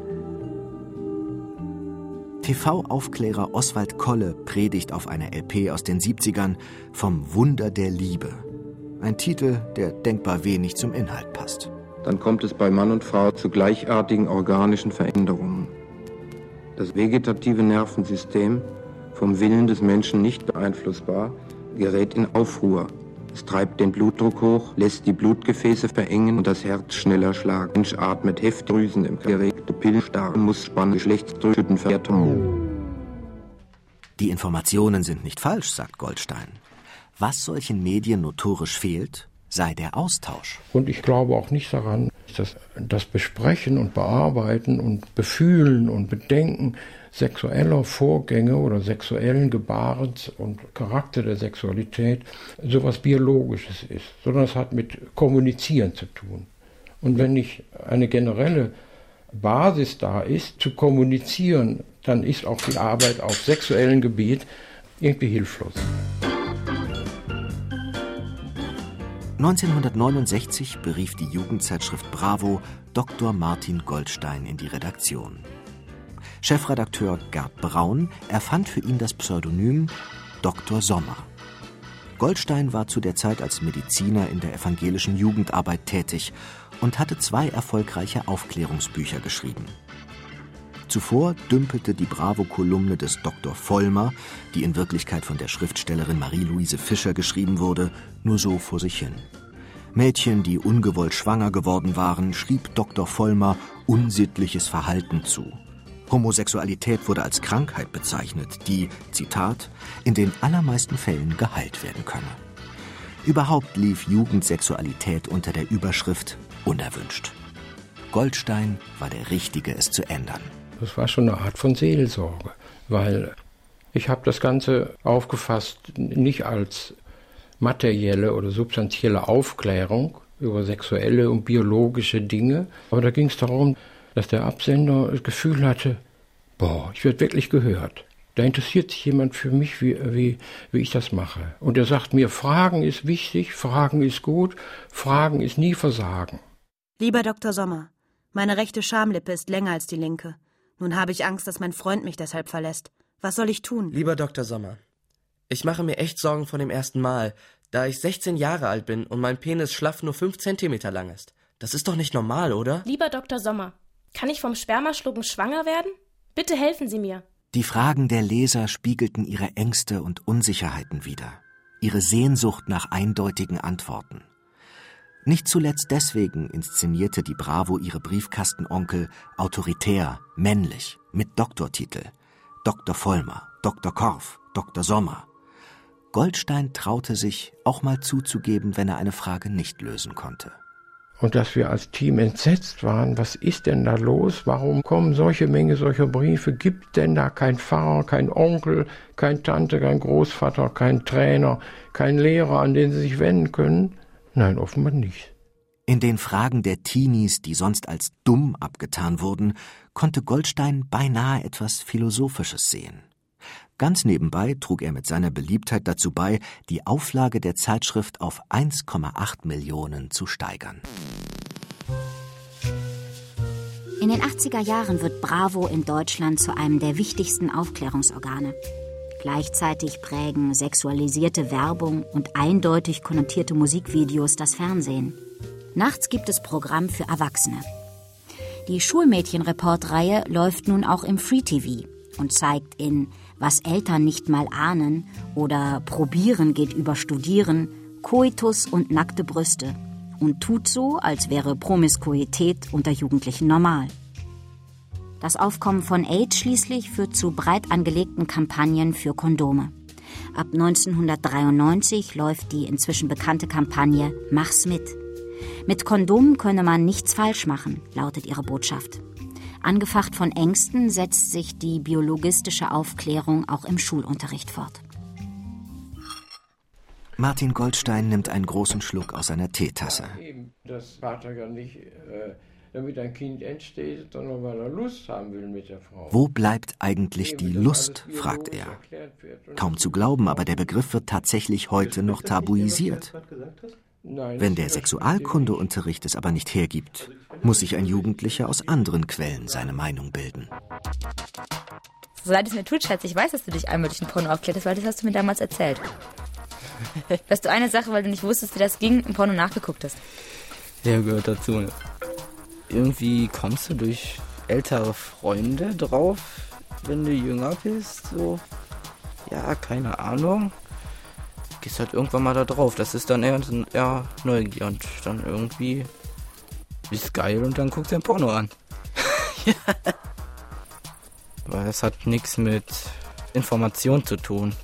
T V-Aufklärer Oswald Kolle predigt auf einer L P aus den siebzigern vom Wunder der Liebe. Ein Titel, der denkbar wenig zum Inhalt passt. Dann kommt es bei Mann und Frau zu gleichartigen organischen Veränderungen. Das vegetative Nervensystem, vom Willen des Menschen nicht beeinflussbar, gerät in Aufruhr. Es treibt den Blutdruck hoch, lässt die Blutgefäße verengen und das Herz schneller schlagen. Mensch atmet Heftdrüsen im geregte Pillstarren, muss Spann Geschlechtsdrüsen verärten. Die Informationen sind nicht falsch, sagt Goldstein. Was solchen Medien notorisch fehlt, sei der Austausch. Und ich glaube auch nicht daran, dass das Besprechen und Bearbeiten und Befühlen und Bedenken sexueller Vorgänge oder sexuellen Gebarens und Charakter der Sexualität sowas Biologisches ist, sondern es hat mit Kommunizieren zu tun. Und wenn nicht eine generelle Basis da ist, zu kommunizieren, dann ist auch die Arbeit auf sexuellem Gebiet irgendwie hilflos. neunzehnhundertneunundsechzig berief die Jugendzeitschrift Bravo Doktor Martin Goldstein in die Redaktion. Chefredakteur Gerd Braun erfand für ihn das Pseudonym Doktor Sommer. Goldstein war zu der Zeit als Mediziner in der evangelischen Jugendarbeit tätig und hatte zwei erfolgreiche Aufklärungsbücher geschrieben. Zuvor dümpelte die Bravo-Kolumne des Doktor Vollmer, die in Wirklichkeit von der Schriftstellerin Marie-Louise Fischer geschrieben wurde, nur so vor sich hin. Mädchen, die ungewollt schwanger geworden waren, schrieb Doktor Vollmer unsittliches Verhalten zu. Homosexualität wurde als Krankheit bezeichnet, die, Zitat, in den allermeisten Fällen geheilt werden könne. Überhaupt lief Jugendsexualität unter der Überschrift unerwünscht. Goldstein war der Richtige, es zu ändern. Das war schon eine Art von Seelsorge, weil ich habe das Ganze aufgefasst nicht als materielle oder substanzielle Aufklärung über sexuelle und biologische Dinge, aber da ging es darum, dass der Absender das Gefühl hatte, boah, ich werde wirklich gehört. Da interessiert sich jemand für mich, wie, wie, wie ich das mache. Und er sagt mir, Fragen ist wichtig, Fragen ist gut, Fragen ist nie Versagen. Lieber Doktor Sommer, meine rechte Schamlippe ist länger als die linke. Nun habe ich Angst, dass mein Freund mich deshalb verlässt. Was soll ich tun? Lieber Doktor Sommer, ich mache mir echt Sorgen vor dem ersten Mal, da ich sechzehn Jahre alt bin und mein Penis schlaff nur fünf Zentimeter lang ist. Das ist doch nicht normal, oder? Lieber Doktor Sommer, kann ich vom Spermaschlucken schwanger werden? Bitte helfen Sie mir. Die Fragen der Leser spiegelten ihre Ängste und Unsicherheiten wider, ihre Sehnsucht nach eindeutigen Antworten. Nicht zuletzt deswegen inszenierte die Bravo ihre Briefkastenonkel autoritär, männlich, mit Doktortitel. Doktor Vollmer, Doktor Korff, Doktor Sommer. Goldstein traute sich, auch mal zuzugeben, wenn er eine Frage nicht lösen konnte. Und dass wir als Team entsetzt waren, was ist denn da los? Warum kommen solche Menge solcher Briefe? Gibt denn da kein Pfarrer, kein Onkel, kein Tante, kein Großvater, kein Trainer, kein Lehrer, an den sie sich wenden können? Nein, offenbar nicht. In den Fragen der Teenies, die sonst als dumm abgetan wurden, konnte Goldstein beinahe etwas Philosophisches sehen. Ganz nebenbei trug er mit seiner Beliebtheit dazu bei, die Auflage der Zeitschrift auf eins Komma acht Millionen zu steigern. In den achtziger Jahren wird Bravo in Deutschland zu einem der wichtigsten Aufklärungsorgane. Gleichzeitig prägen sexualisierte Werbung und eindeutig konnotierte Musikvideos das Fernsehen. Nachts gibt es Programm für Erwachsene. Die Schulmädchen-Report-Reihe läuft nun auch im Free-T V und zeigt in Was Eltern nicht mal ahnen oder Probieren geht über Studieren, Koitus und nackte Brüste und tut so, als wäre Promiskuität unter Jugendlichen normal. Das Aufkommen von AIDS schließlich führt zu breit angelegten Kampagnen für Kondome. Ab neunzehnhundertdreiundneunzig läuft die inzwischen bekannte Kampagne Mach's mit. Mit Kondomen könne man nichts falsch machen, lautet ihre Botschaft. Angefacht von Ängsten setzt sich die biologistische Aufklärung auch im Schulunterricht fort. Martin Goldstein nimmt einen großen Schluck aus seiner Teetasse. Das Vater ja nicht, äh, damit ein Kind entsteht, sondern weil er Lust haben will mit der Frau. Wo bleibt eigentlich die Lust, fragt er. Kaum zu glauben, aber der Begriff wird tatsächlich heute noch tabuisiert. Wenn der Sexualkundeunterricht es aber nicht hergibt, muss sich ein Jugendlicher aus anderen Quellen seine Meinung bilden. So leid es mir tut, Schatz, ich weiß, dass du dich einmal durch den Porno aufklärt hast, weil das hast du mir damals erzählt. Dass du eine Sache, weil du nicht wusstest, wie das ging, im Porno nachgeguckt hast. Ja, gehört dazu. Ne? Irgendwie kommst du durch ältere Freunde drauf, wenn du jünger bist, so. Ja, keine Ahnung. Gehst halt irgendwann mal da drauf. Das ist dann eher, eher Neugier und dann irgendwie ist geil und dann guckst du ein Porno an. Ja. Weil das hat nichts mit Information zu tun.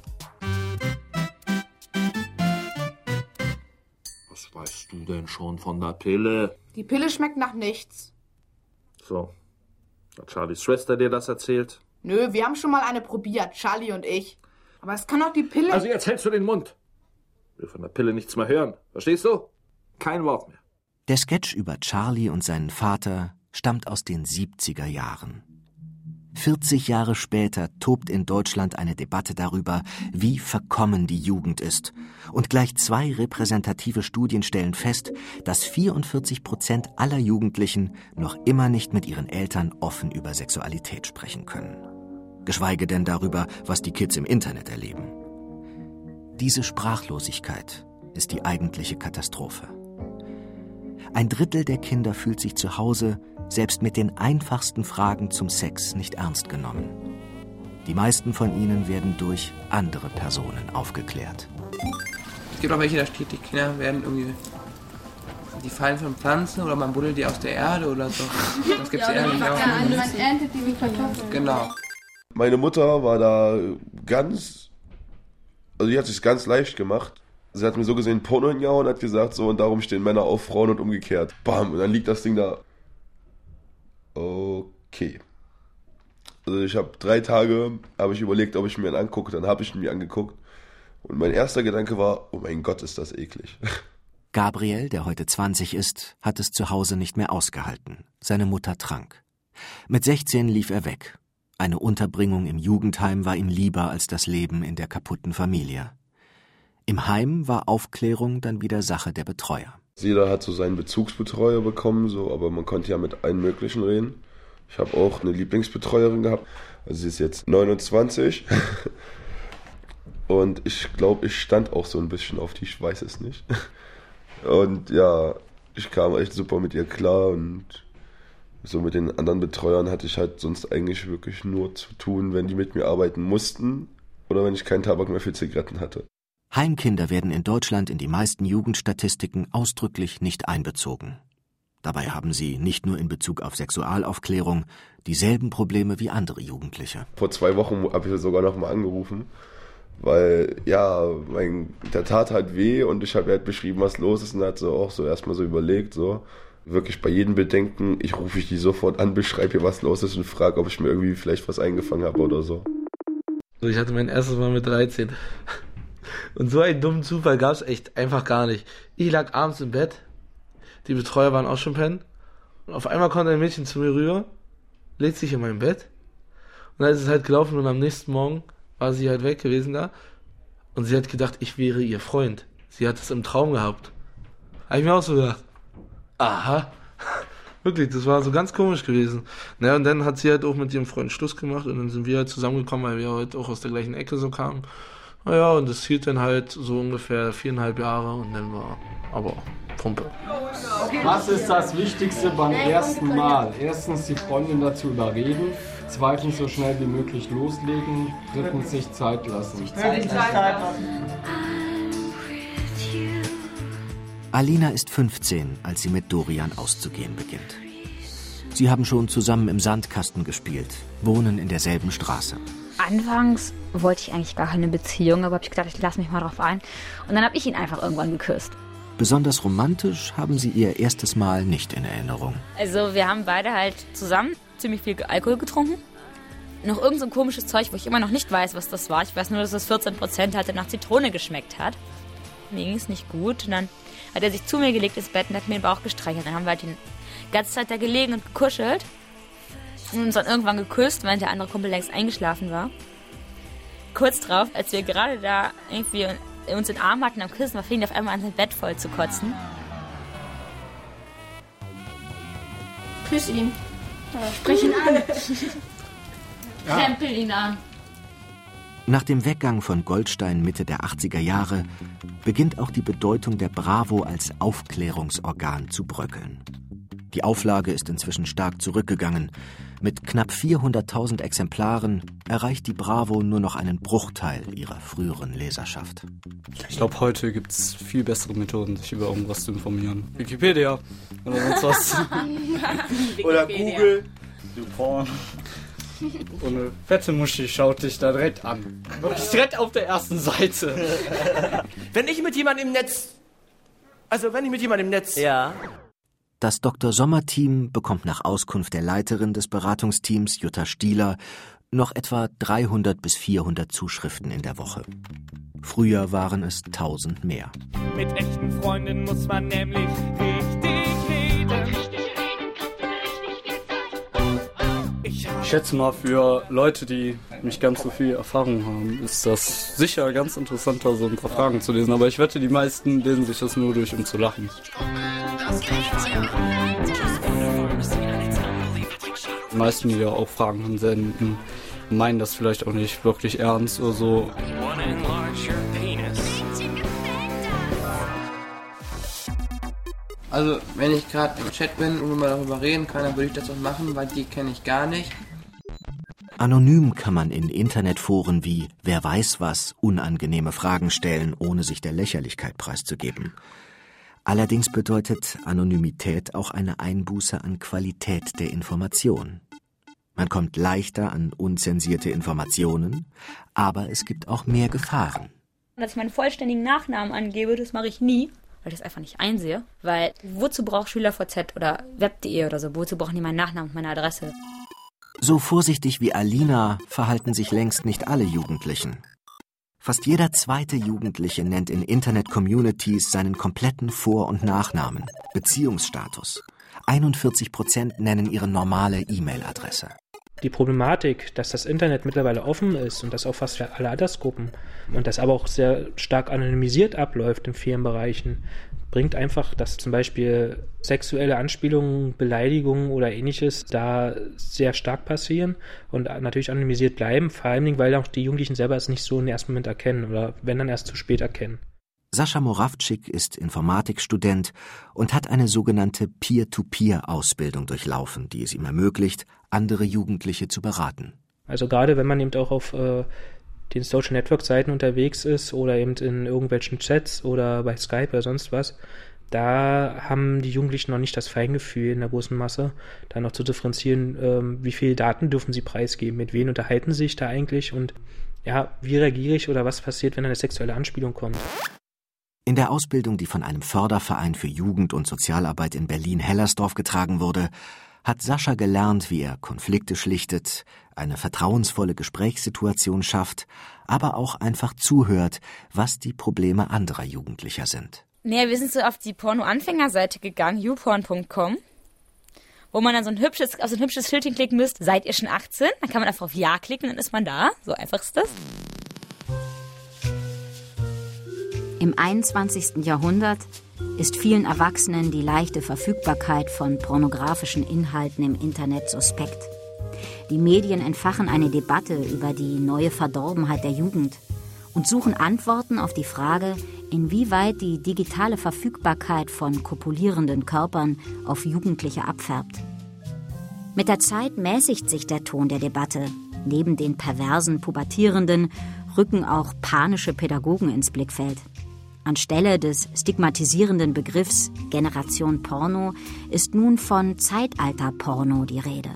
Was weißt du denn schon von der Pille? Die Pille schmeckt nach nichts. So, hat Charlies Schwester dir das erzählt? Nö, wir haben schon mal eine probiert, Charlie und ich. Aber es kann doch die Pille... Also jetzt hältst du den Mund. Ich will von der Pille nichts mehr hören. Verstehst du? Kein Wort mehr. Der Sketch über Charlie und seinen Vater stammt aus den siebziger Jahren. vierzig Jahre später tobt in Deutschland eine Debatte darüber, wie verkommen die Jugend ist. Und gleich zwei repräsentative Studien stellen fest, dass vierundvierzig Prozent aller Jugendlichen noch immer nicht mit ihren Eltern offen über Sexualität sprechen können. Geschweige denn darüber, was die Kids im Internet erleben. Diese Sprachlosigkeit ist die eigentliche Katastrophe. Ein Drittel der Kinder fühlt sich zu Hause selbst mit den einfachsten Fragen zum Sex nicht ernst genommen. Die meisten von ihnen werden durch andere Personen aufgeklärt. Es gibt auch welche, da steht, die Kinder werden irgendwie, die fallen von Pflanzen oder man buddelt die aus der Erde oder so. Das gibt's ja, ehrlich auch. Man erntet die wie Kartoffeln. Genau. Meine Mutter war da ganz, also die hat sich ganz leicht gemacht. Sie hat mir so gesehen Porno hingehauen und hat gesagt, so, und darum stehen Männer auf Frauen und umgekehrt. Bam, und dann liegt das Ding da. Okay. Also ich habe drei Tage, habe ich überlegt, ob ich mir ihn angucke. Dann habe ich ihn mir angeguckt. Und mein erster Gedanke war, oh mein Gott, ist das eklig. Gabriel, der heute zwanzig ist, hat es zu Hause nicht mehr ausgehalten. Seine Mutter trank. Mit sechzehn lief er weg. Eine Unterbringung im Jugendheim war ihm lieber als das Leben in der kaputten Familie. Im Heim war Aufklärung dann wieder Sache der Betreuer. Jeder hat so seinen Bezugsbetreuer bekommen, so, aber man konnte ja mit allen möglichen reden. Ich habe auch eine Lieblingsbetreuerin gehabt. Also sie ist jetzt neunundzwanzig. Und ich glaube, ich stand auch so ein bisschen auf die, ich weiß es nicht. Und ja, ich kam echt super mit ihr klar und so mit den anderen Betreuern hatte ich halt sonst eigentlich wirklich nur zu tun, wenn die mit mir arbeiten mussten oder wenn ich keinen Tabak mehr für Zigaretten hatte. Heimkinder werden in Deutschland in die meisten Jugendstatistiken ausdrücklich nicht einbezogen. Dabei haben sie nicht nur in Bezug auf Sexualaufklärung dieselben Probleme wie andere Jugendliche. Vor zwei Wochen habe ich sogar noch mal angerufen, weil ja, mein, der tat halt weh und ich habe halt beschrieben, was los ist und hat so auch so erstmal so überlegt, so wirklich bei jedem Bedenken, ich rufe ich die sofort an, beschreibe ihr, was los ist und frage, ob ich mir irgendwie vielleicht was eingefangen habe oder so. Ich hatte mein erstes Mal mit dreizehn. Und so einen dummen Zufall gab es echt einfach gar nicht. Ich lag abends im Bett, die Betreuer waren auch schon pennen und auf einmal kommt ein Mädchen zu mir rüber, legt sich in mein Bett und dann ist es halt gelaufen und am nächsten Morgen war sie halt weg gewesen da und sie hat gedacht, ich wäre ihr Freund. Sie hat es im Traum gehabt. Habe ich mir auch so gedacht, aha, wirklich, das war so ganz komisch gewesen. Naja, und dann hat sie halt auch mit ihrem Freund Schluss gemacht und dann sind wir halt zusammengekommen, weil wir halt auch aus der gleichen Ecke so kamen. Naja, und das hielt dann halt so ungefähr viereinhalb Jahre und dann war aber Pumpe. Was ist das Wichtigste beim ersten Mal? Erstens die Freundin dazu überreden, zweitens so schnell wie möglich loslegen, drittens sich Zeit lassen. Sich Zeit lassen. Alina ist fünfzehn, als sie mit Dorian auszugehen beginnt. Sie haben schon zusammen im Sandkasten gespielt, wohnen in derselben Straße. Anfangs wollte ich eigentlich gar keine Beziehung, aber habe ich gedacht, ich lasse mich mal drauf ein. Und dann habe ich ihn einfach irgendwann geküsst. Besonders romantisch haben sie ihr erstes Mal nicht in Erinnerung. Also wir haben beide halt zusammen ziemlich viel Alkohol getrunken. Noch irgend so ein komisches Zeug, wo ich immer noch nicht weiß, was das war. Ich weiß nur, dass es vierzehn Prozent hatte, nach Zitrone geschmeckt hat. Mir ging es nicht gut. Und dann hat er sich zu mir gelegt ins Bett und hat mir den Bauch gestreichelt. Dann haben wir halt die ganze Zeit da gelegen und gekuschelt. Und uns dann irgendwann geküsst, während der andere Kumpel längst eingeschlafen war. Kurz drauf, als wir gerade da irgendwie uns in den Arm hatten am Küssen, fing er auf einmal an, sein Bett voll zu kotzen. Küss ihn. Sprich ihn an. Krempel ihn an. Nach dem Weggang von Goldstein Mitte der achtziger Jahre beginnt auch die Bedeutung der Bravo als Aufklärungsorgan zu bröckeln. Die Auflage ist inzwischen stark zurückgegangen. Mit knapp vierhunderttausend Exemplaren erreicht die Bravo nur noch einen Bruchteil ihrer früheren Leserschaft. Ich glaube, heute gibt es viel bessere Methoden, sich über irgendwas zu informieren. Wikipedia oder sonst was. Oder Google. Super. Und eine fette Muschi schaut dich da direkt an. Wirklich direkt auf der ersten Seite. Wenn ich mit jemandem im Netz... Also, wenn ich mit jemandem im Netz... Ja... Das Doktor Sommer-Team bekommt nach Auskunft der Leiterin des Beratungsteams, Jutta Stieler, noch etwa dreihundert bis vierhundert Zuschriften in der Woche. Früher waren es tausend mehr. Mit echten Freunden muss man nämlich richtig reden. Ich schätze mal, für Leute, die nicht ganz so viel Erfahrung haben, ist das sicher ganz interessanter, so ein paar Fragen zu lesen. Aber ich wette, die meisten lesen sich das nur durch, um zu lachen. Die meisten, die ja auch Fragen ansenden, meinen das vielleicht auch nicht wirklich ernst oder so. Also, wenn ich gerade im Chat bin und wir mal darüber reden kann, dann würde ich das auch machen, weil die kenne ich gar nicht. Anonym kann man in Internetforen wie Wer weiß was unangenehme Fragen stellen, ohne sich der Lächerlichkeit preiszugeben. Allerdings bedeutet Anonymität auch eine Einbuße an Qualität der Information. Man kommt leichter an unzensierte Informationen, aber es gibt auch mehr Gefahren. Dass ich meinen vollständigen Nachnamen angebe, das mache ich nie, weil ich das einfach nicht einsehe. Weil wozu braucht SchülerVZ oder web punkt de oder so, wozu brauchen die meinen Nachnamen und meine Adresse? So vorsichtig wie Alina verhalten sich längst nicht alle Jugendlichen. Fast jeder zweite Jugendliche nennt in Internet-Communities seinen kompletten Vor- und Nachnamen, Beziehungsstatus. einundvierzig Prozent nennen ihre normale E-Mail-Adresse. Die Problematik, dass das Internet mittlerweile offen ist und das auch fast für alle Altersgruppen und das aber auch sehr stark anonymisiert abläuft in vielen Bereichen, bringt einfach, dass zum Beispiel sexuelle Anspielungen, Beleidigungen oder ähnliches da sehr stark passieren und natürlich anonymisiert bleiben, vor allem, weil auch die Jugendlichen selber es nicht so im ersten Moment erkennen oder wenn dann erst zu spät erkennen. Sascha Moravczyk ist Informatikstudent und hat eine sogenannte Peer-to-Peer-Ausbildung durchlaufen, die es ihm ermöglicht, andere Jugendliche zu beraten. Also gerade wenn man eben auch auf äh, den Social Network Seiten unterwegs ist oder eben in irgendwelchen Chats oder bei Skype oder sonst was, da haben die Jugendlichen noch nicht das Feingefühl in der großen Masse, da noch zu differenzieren, ähm, wie viele Daten dürfen sie preisgeben, mit wem unterhalten sie sich da eigentlich und ja, wie reagiere ich oder was passiert, wenn eine sexuelle Anspielung kommt. In der Ausbildung, die von einem Förderverein für Jugend- und Sozialarbeit in Berlin-Hellersdorf getragen wurde, hat Sascha gelernt, wie er Konflikte schlichtet, eine vertrauensvolle Gesprächssituation schafft, aber auch einfach zuhört, was die Probleme anderer Jugendlicher sind. Naja, wir sind so auf die Porno-Anfängerseite gegangen, youporn punkt com, wo man dann so ein hübsches, auf so ein hübsches Schildchen klicken müsst, seid ihr schon achtzehn? Dann kann man einfach auf Ja klicken, dann ist man da. So einfach ist das. Im einundzwanzigsten Jahrhundert ist vielen Erwachsenen die leichte Verfügbarkeit von pornografischen Inhalten im Internet suspekt. Die Medien entfachen eine Debatte über die neue Verdorbenheit der Jugend und suchen Antworten auf die Frage, inwieweit die digitale Verfügbarkeit von kopulierenden Körpern auf Jugendliche abfärbt. Mit der Zeit mäßigt sich der Ton der Debatte. Neben den perversen Pubertierenden rücken auch panische Pädagogen ins Blickfeld. Anstelle des stigmatisierenden Begriffs Generation Porno ist nun von Zeitalter-Porno die Rede.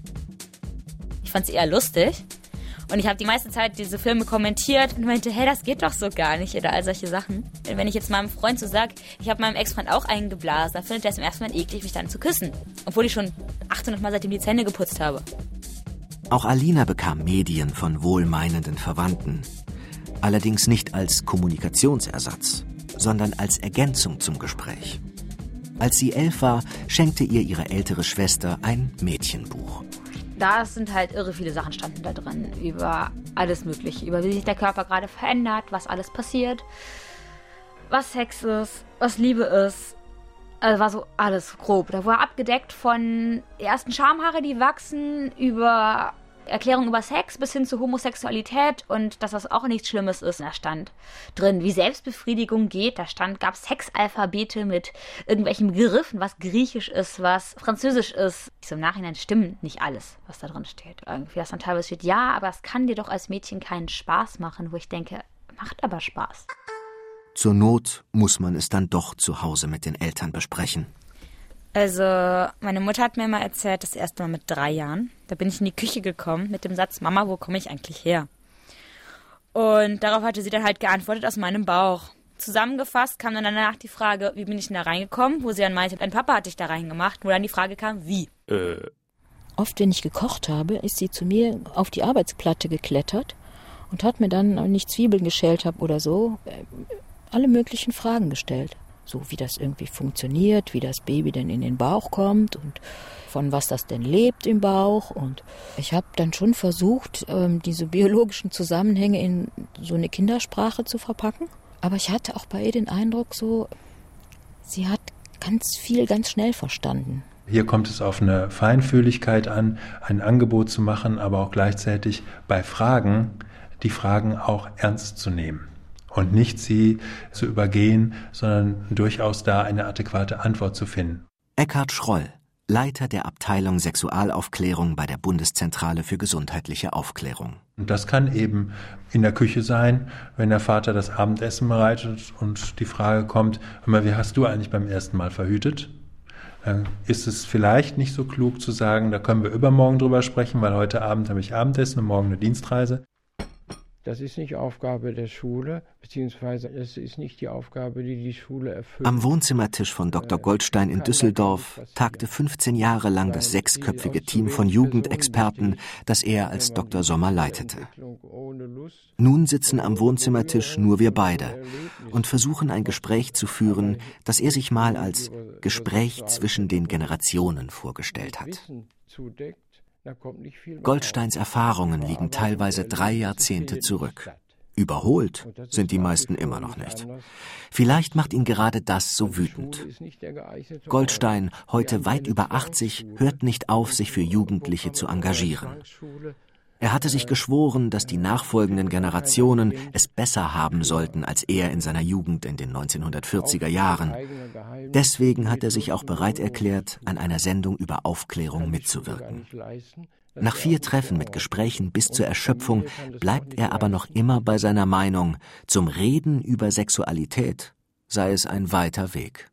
Ich fand sie eher lustig. Und ich habe die meiste Zeit diese Filme kommentiert und meinte, hey, das geht doch so gar nicht oder all solche Sachen. Wenn ich jetzt meinem Freund so sage, ich habe meinem Ex-Freund auch einen geblasen, dann findet er es im ersten Moment eklig, mich dann zu küssen. Obwohl ich schon achthundert Mal seitdem die Zähne geputzt habe. Auch Alina bekam Medien von wohlmeinenden Verwandten. Allerdings nicht als Kommunikationsersatz, sondern als Ergänzung zum Gespräch. Als sie elf war, schenkte ihr ihre ältere Schwester ein Mädchenbuch. Da sind halt irre viele Sachen standen da drin, über alles Mögliche, über wie sich der Körper gerade verändert, was alles passiert, was Sex ist, was Liebe ist. Also war so alles grob. Da war abgedeckt von ersten Schamhaare, die wachsen, über Erklärung über Sex bis hin zu Homosexualität und dass das auch nichts Schlimmes ist. Da stand drin, wie Selbstbefriedigung geht. Da stand, gab Sexalphabete mit irgendwelchen Begriffen, was Griechisch ist, was Französisch ist. So im Nachhinein stimmt nicht alles, was da drin steht. Irgendwie, das dann teilweise steht, ja, aber es kann dir doch als Mädchen keinen Spaß machen, wo ich denke, macht aber Spaß. Zur Not muss man es dann doch zu Hause mit den Eltern besprechen. Also, meine Mutter hat mir mal erzählt, das erste Mal mit drei Jahren. Da bin ich in die Küche gekommen mit dem Satz, Mama, wo komme ich eigentlich her? Und darauf hatte sie dann halt geantwortet, aus meinem Bauch. Zusammengefasst kam dann danach die Frage, wie bin ich denn da reingekommen? Wo sie dann meinte, dein Papa hat dich da reingemacht. Wo dann die Frage kam, wie? Äh. Oft, wenn ich gekocht habe, ist sie zu mir auf die Arbeitsplatte geklettert und hat mir dann, wenn ich Zwiebeln geschält habe oder so, alle möglichen Fragen gestellt. So wie das irgendwie funktioniert, wie das Baby denn in den Bauch kommt und von was das denn lebt im Bauch. Und ich habe dann schon versucht, diese biologischen Zusammenhänge in so eine Kindersprache zu verpacken. Aber ich hatte auch bei ihr den Eindruck, so, sie hat ganz viel ganz schnell verstanden. Hier kommt es auf eine Feinfühligkeit an, ein Angebot zu machen, aber auch gleichzeitig bei Fragen, die Fragen auch ernst zu nehmen. Und nicht sie zu übergehen, sondern durchaus da eine adäquate Antwort zu finden. Eckhard Schroll, Leiter der Abteilung Sexualaufklärung bei der Bundeszentrale für gesundheitliche Aufklärung. Und das kann eben in der Küche sein, wenn der Vater das Abendessen bereitet und die Frage kommt, hör mal, wie hast du eigentlich beim ersten Mal verhütet? Dann ist es vielleicht nicht so klug zu sagen, da können wir übermorgen drüber sprechen, weil heute Abend habe ich Abendessen und morgen eine Dienstreise. Das ist nicht Aufgabe der Schule, beziehungsweise es ist nicht die Aufgabe, die die Schule erfüllt. Am Wohnzimmertisch von Doktor Goldstein in Düsseldorf tagte fünfzehn Jahre lang das sechsköpfige Team von Jugendexperten, das er als Doktor Sommer leitete. Nun sitzen am Wohnzimmertisch nur wir beide und versuchen ein Gespräch zu führen, das er sich mal als Gespräch zwischen den Generationen vorgestellt hat. Goldsteins Erfahrungen liegen teilweise drei Jahrzehnte zurück. Überholt sind die meisten immer noch nicht. Vielleicht macht ihn gerade das so wütend. Goldstein, heute weit über achtzig, hört nicht auf, sich für Jugendliche zu engagieren. Er hatte sich geschworen, dass die nachfolgenden Generationen es besser haben sollten als er in seiner Jugend in den neunzehnhundertvierziger Jahren. Deswegen hat er sich auch bereit erklärt, an einer Sendung über Aufklärung mitzuwirken. Nach vier Treffen mit Gesprächen bis zur Erschöpfung bleibt er aber noch immer bei seiner Meinung, zum Reden über Sexualität sei es ein weiter Weg.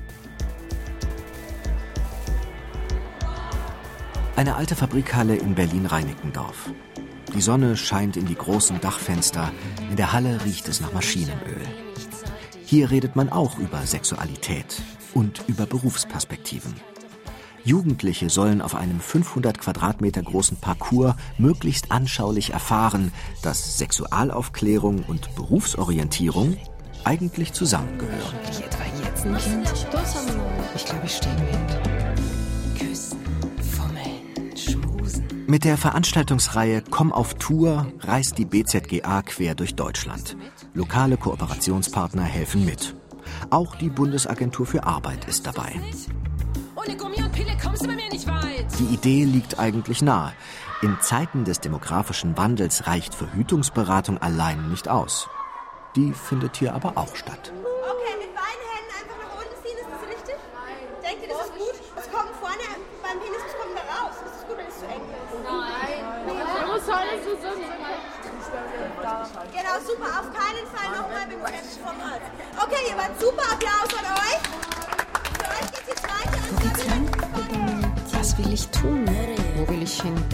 Eine alte Fabrikhalle in Berlin-Reinickendorf. Die Sonne scheint in die großen Dachfenster, in der Halle riecht es nach Maschinenöl. Hier redet man auch über Sexualität und über Berufsperspektiven. Jugendliche sollen auf einem fünfhundert Quadratmeter großen Parcours möglichst anschaulich erfahren, dass Sexualaufklärung und Berufsorientierung eigentlich zusammengehören. Ich etwa jetzt ein Kind? Ich glaube, ich stehe mit. Mit der Veranstaltungsreihe Komm auf Tour reist die B Z G A quer durch Deutschland. Lokale Kooperationspartner helfen mit. Auch die Bundesagentur für Arbeit ist dabei. Ohne Gummi und Pille kommst du bei mir nicht weit. Die Idee liegt eigentlich nahe. In Zeiten des demografischen Wandels reicht Verhütungsberatung allein nicht aus. Die findet hier aber auch statt. Okay, mit beiden Händen einfach nach unten ziehen, ist das richtig? Denkt ihr, das ist gut? Es kommt vorne beim Penis, es kommt da raus. Ist es gut, wenn es zu eng ist? Nein. Was soll das so sein? Genau, super. Auf keinen Fall nochmal mit dem Format. Okay, ihr wart super. Applaus von euch. Für euch geht's jetzt weiter. Wo geht's lang? Was will ich tun? Wo will ich hin?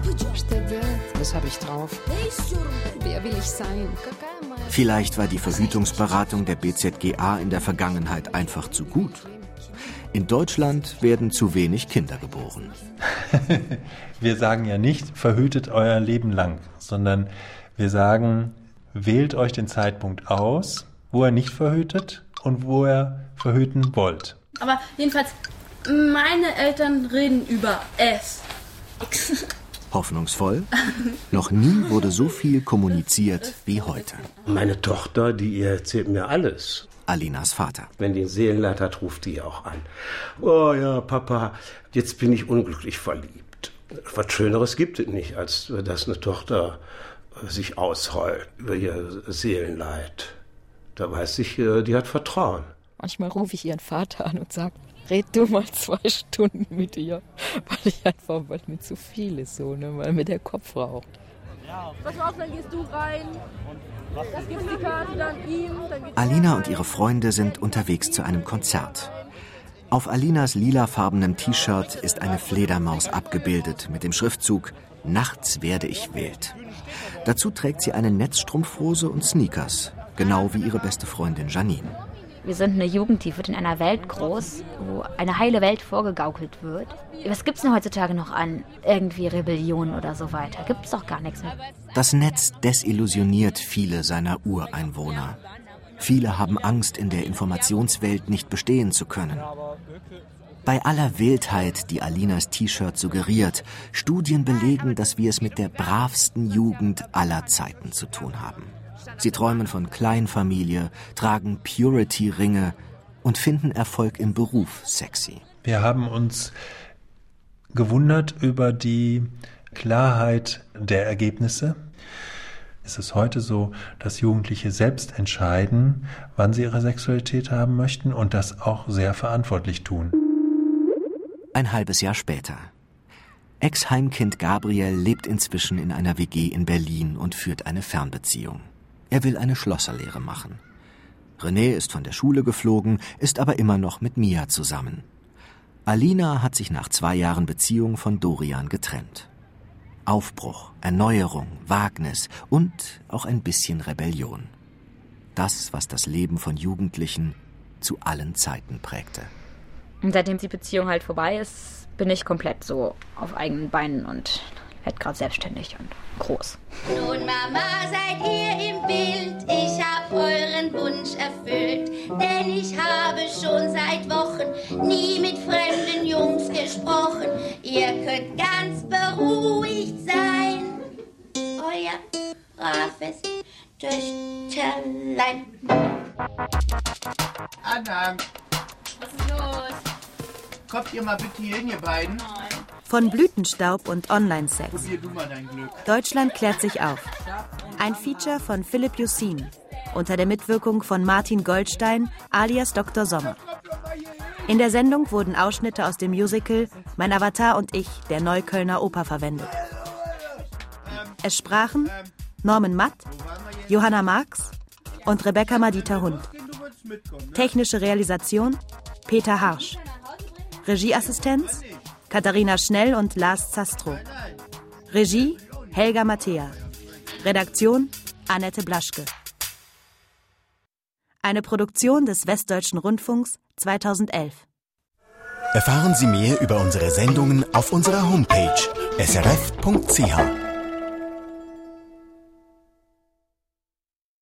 Was habe ich drauf? Wer will ich sein? Vielleicht war die Verhütungsberatung der B Z G A in der Vergangenheit einfach zu gut. In Deutschland werden zu wenig Kinder geboren. Wir sagen ja nicht, verhütet euer Leben lang, sondern wir sagen, wählt euch den Zeitpunkt aus, wo ihr nicht verhütet und wo ihr verhüten wollt. Aber jedenfalls, meine Eltern reden über es. Hoffnungsvoll? Noch nie wurde so viel kommuniziert wie heute. Meine Tochter, die erzählt mir alles. Alinas Vater. Wenn die einen Seelenleiter hat, ruft die auch an. Oh ja, Papa, jetzt bin ich unglücklich verliebt. Was Schöneres gibt es nicht, als dass eine Tochter sich ausheult über ihr Seelenleid. Da weiß ich, die hat Vertrauen. Manchmal rufe ich ihren Vater an und sage, red du mal zwei Stunden mit ihr, weil ich einfach, weil mir zu viel ist, so, ne, weil mir der Kopf raucht. Pass auf, dann gehst du rein. Das gibt's die Karte dann ihm. Dann Alina und ihre Freunde sind unterwegs zu einem Konzert. Auf Alinas lilafarbenem T-Shirt ist eine Fledermaus abgebildet mit dem Schriftzug »Nachts werde ich wild«. Dazu trägt sie eine Netzstrumpfhose und Sneakers, genau wie ihre beste Freundin Janine. Wir sind eine Jugend, die wird in einer Welt groß, wo eine heile Welt vorgegaukelt wird. Was gibt's denn heutzutage noch an irgendwie Rebellion oder so weiter? Gibt's doch gar nichts mehr. Das Netz desillusioniert viele seiner Ureinwohner. Viele haben Angst, in der Informationswelt nicht bestehen zu können. Bei aller Wildheit, die Alinas T-Shirt suggeriert, Studien belegen, dass wir es mit der bravsten Jugend aller Zeiten zu tun haben. Sie träumen von Kleinfamilie, tragen Purity-Ringe und finden Erfolg im Beruf sexy. Wir haben uns gewundert über die Klarheit der Ergebnisse. Es ist heute so, dass Jugendliche selbst entscheiden, wann sie ihre Sexualität haben möchten und das auch sehr verantwortlich tun. Ein halbes Jahr später. Ex-Heimkind Gabriel lebt inzwischen in einer W G in Berlin und führt eine Fernbeziehung. Er will eine Schlosserlehre machen. René ist von der Schule geflogen, ist aber immer noch mit Mia zusammen. Alina hat sich nach zwei Jahren Beziehung von Dorian getrennt. Aufbruch, Erneuerung, Wagnis und auch ein bisschen Rebellion. Das, was das Leben von Jugendlichen zu allen Zeiten prägte. Und seitdem die Beziehung halt vorbei ist, bin ich komplett so auf eigenen Beinen und werde gerade selbstständig und groß. Nun Mama, seid ihr im Bild, ich hab euren Wunsch erfüllt, denn ich habe schon seit Wochen nie mit fremden Jungs gesprochen. Ihr könnt ganz beruhigt sein, euer braves Töchterlein. Anhang, was ist los? Kommt ihr mal bitte hier hin, ihr beiden? Von Blütenstaub und Online-Sex. Probier du mal dein Glück. Deutschland klärt sich auf. Ein Feature von Philipp Jussin unter der Mitwirkung von Martin Goldstein alias Doktor Sommer. In der Sendung wurden Ausschnitte aus dem Musical Mein Avatar und ich der Neuköllner Oper verwendet. Es sprachen Norman Matt, Johanna Marx und Rebecca Madita Hund. Technische Realisation Peter Harsch. Regieassistenz Katharina Schnell und Lars Zastro. Regie Helga Mattea. Redaktion Annette Blaschke. Eine Produktion des Westdeutschen Rundfunks zweitausendelf. Erfahren Sie mehr über unsere Sendungen auf unserer Homepage s r f punkt c h.